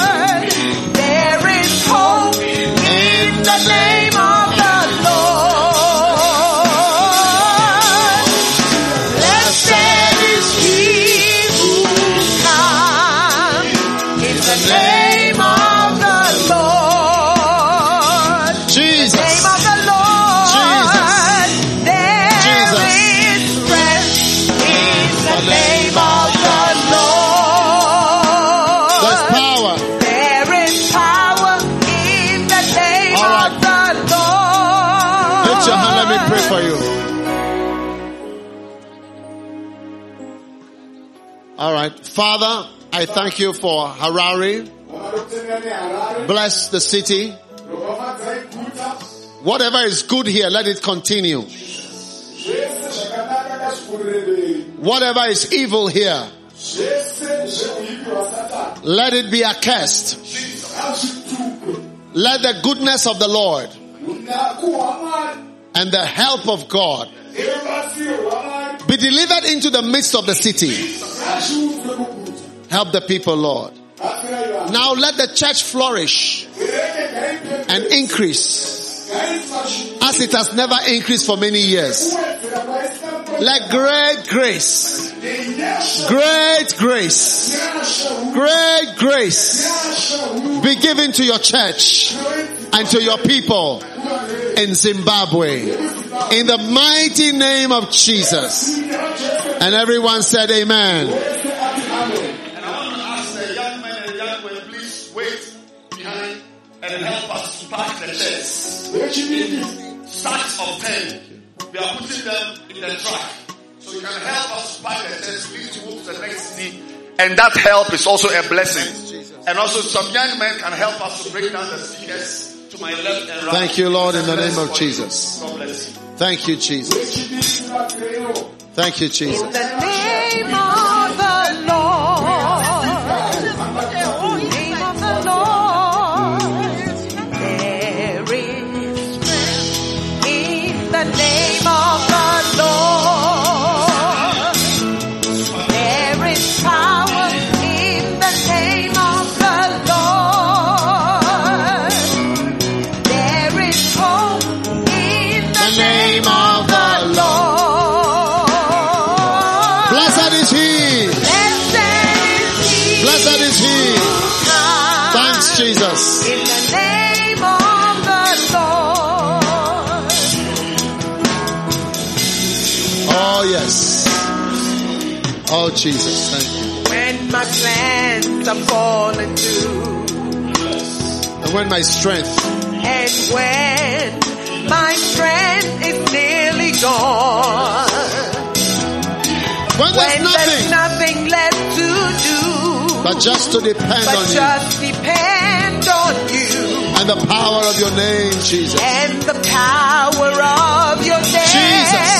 All right. Father, I thank you for Harare. Bless the city. Whatever is good here, let it continue. Whatever is evil here, let it be accursed. Let the goodness of the Lord and the help of God be delivered into the midst of the city. Help the people, Lord. Now let the church flourish and increase as it has never increased for many years. Let great grace, great grace, great grace be given to your church and to your people in Zimbabwe. In the mighty name of Jesus. And everyone said amen. And I want to ask the young men and the young women, please wait behind and help us to park the chairs. In stacks of ten. We are putting them in the truck. So you can help us to park the chairs. We need to move to the next city. And that help is also a blessing. And also some young men can help us to break down the speakers to my left and right. Thank you, Lord, in the name of Jesus. God bless you. Thank you, Jesus. Thank you, Jesus. In the name of the Lord, name of the Lord, there is strength in the name of the Lord. There is power in the name of the Lord. There is hope in the name of the Lord. Blessed is He. Blessed is He. Thanks, Jesus. In the name of the Lord. Oh, yes. Oh, Jesus. Thank you. When my plans are falling through, And when my strength, and when my strength is nearly gone, when there's when nothing, there's nothing left to do, but just to depend but on you just depend on you and the power of your name, Jesus. and the power of your name. Jesus.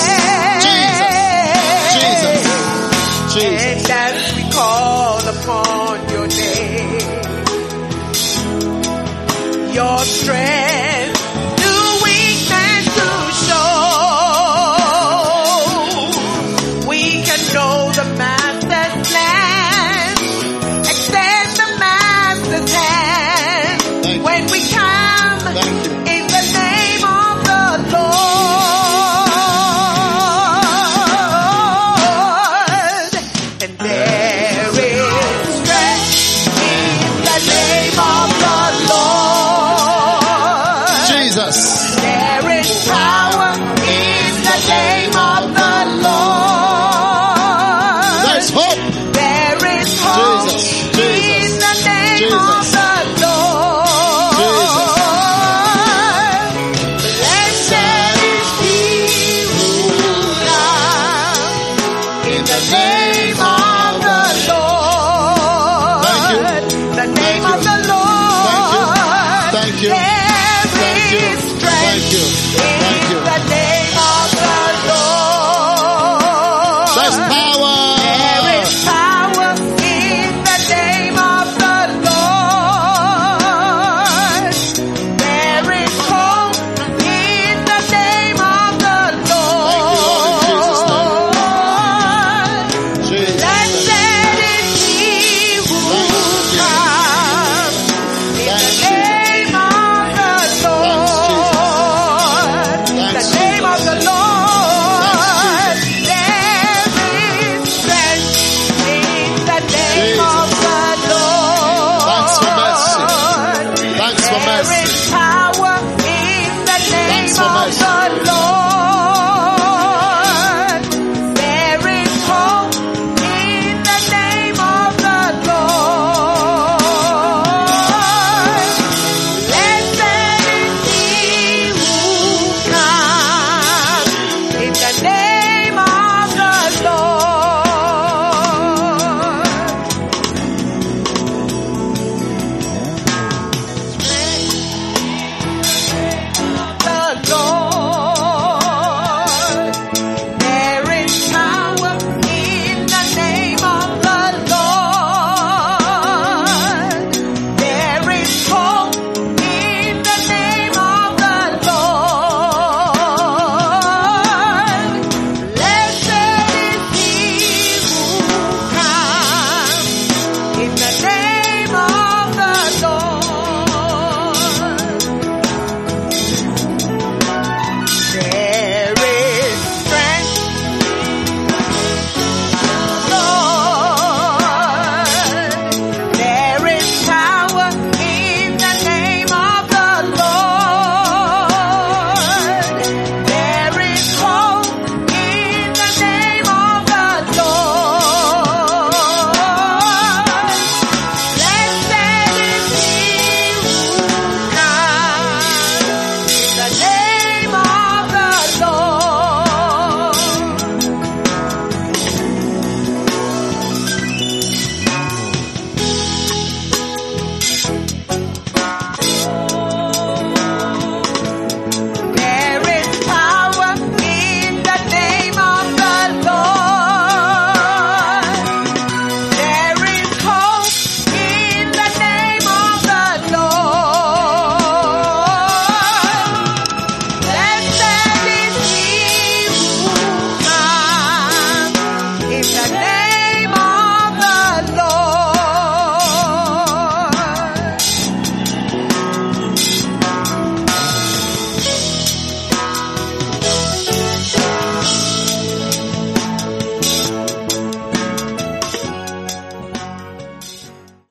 Jesus. Jesus. And as we call upon your name, your strength, new weakness to show, we can know the Master's plan, extend the Master's hand when we come in the name of the Lord. And there is strength in the name of the Lord. Jesus. There is power in the name of the Lord. There's hope. There is hope Jesus. in the name of the Lord. Blessed is He who comes in the name of the Lord. Thank you. The name Thank of you. the Lord. Thank you. There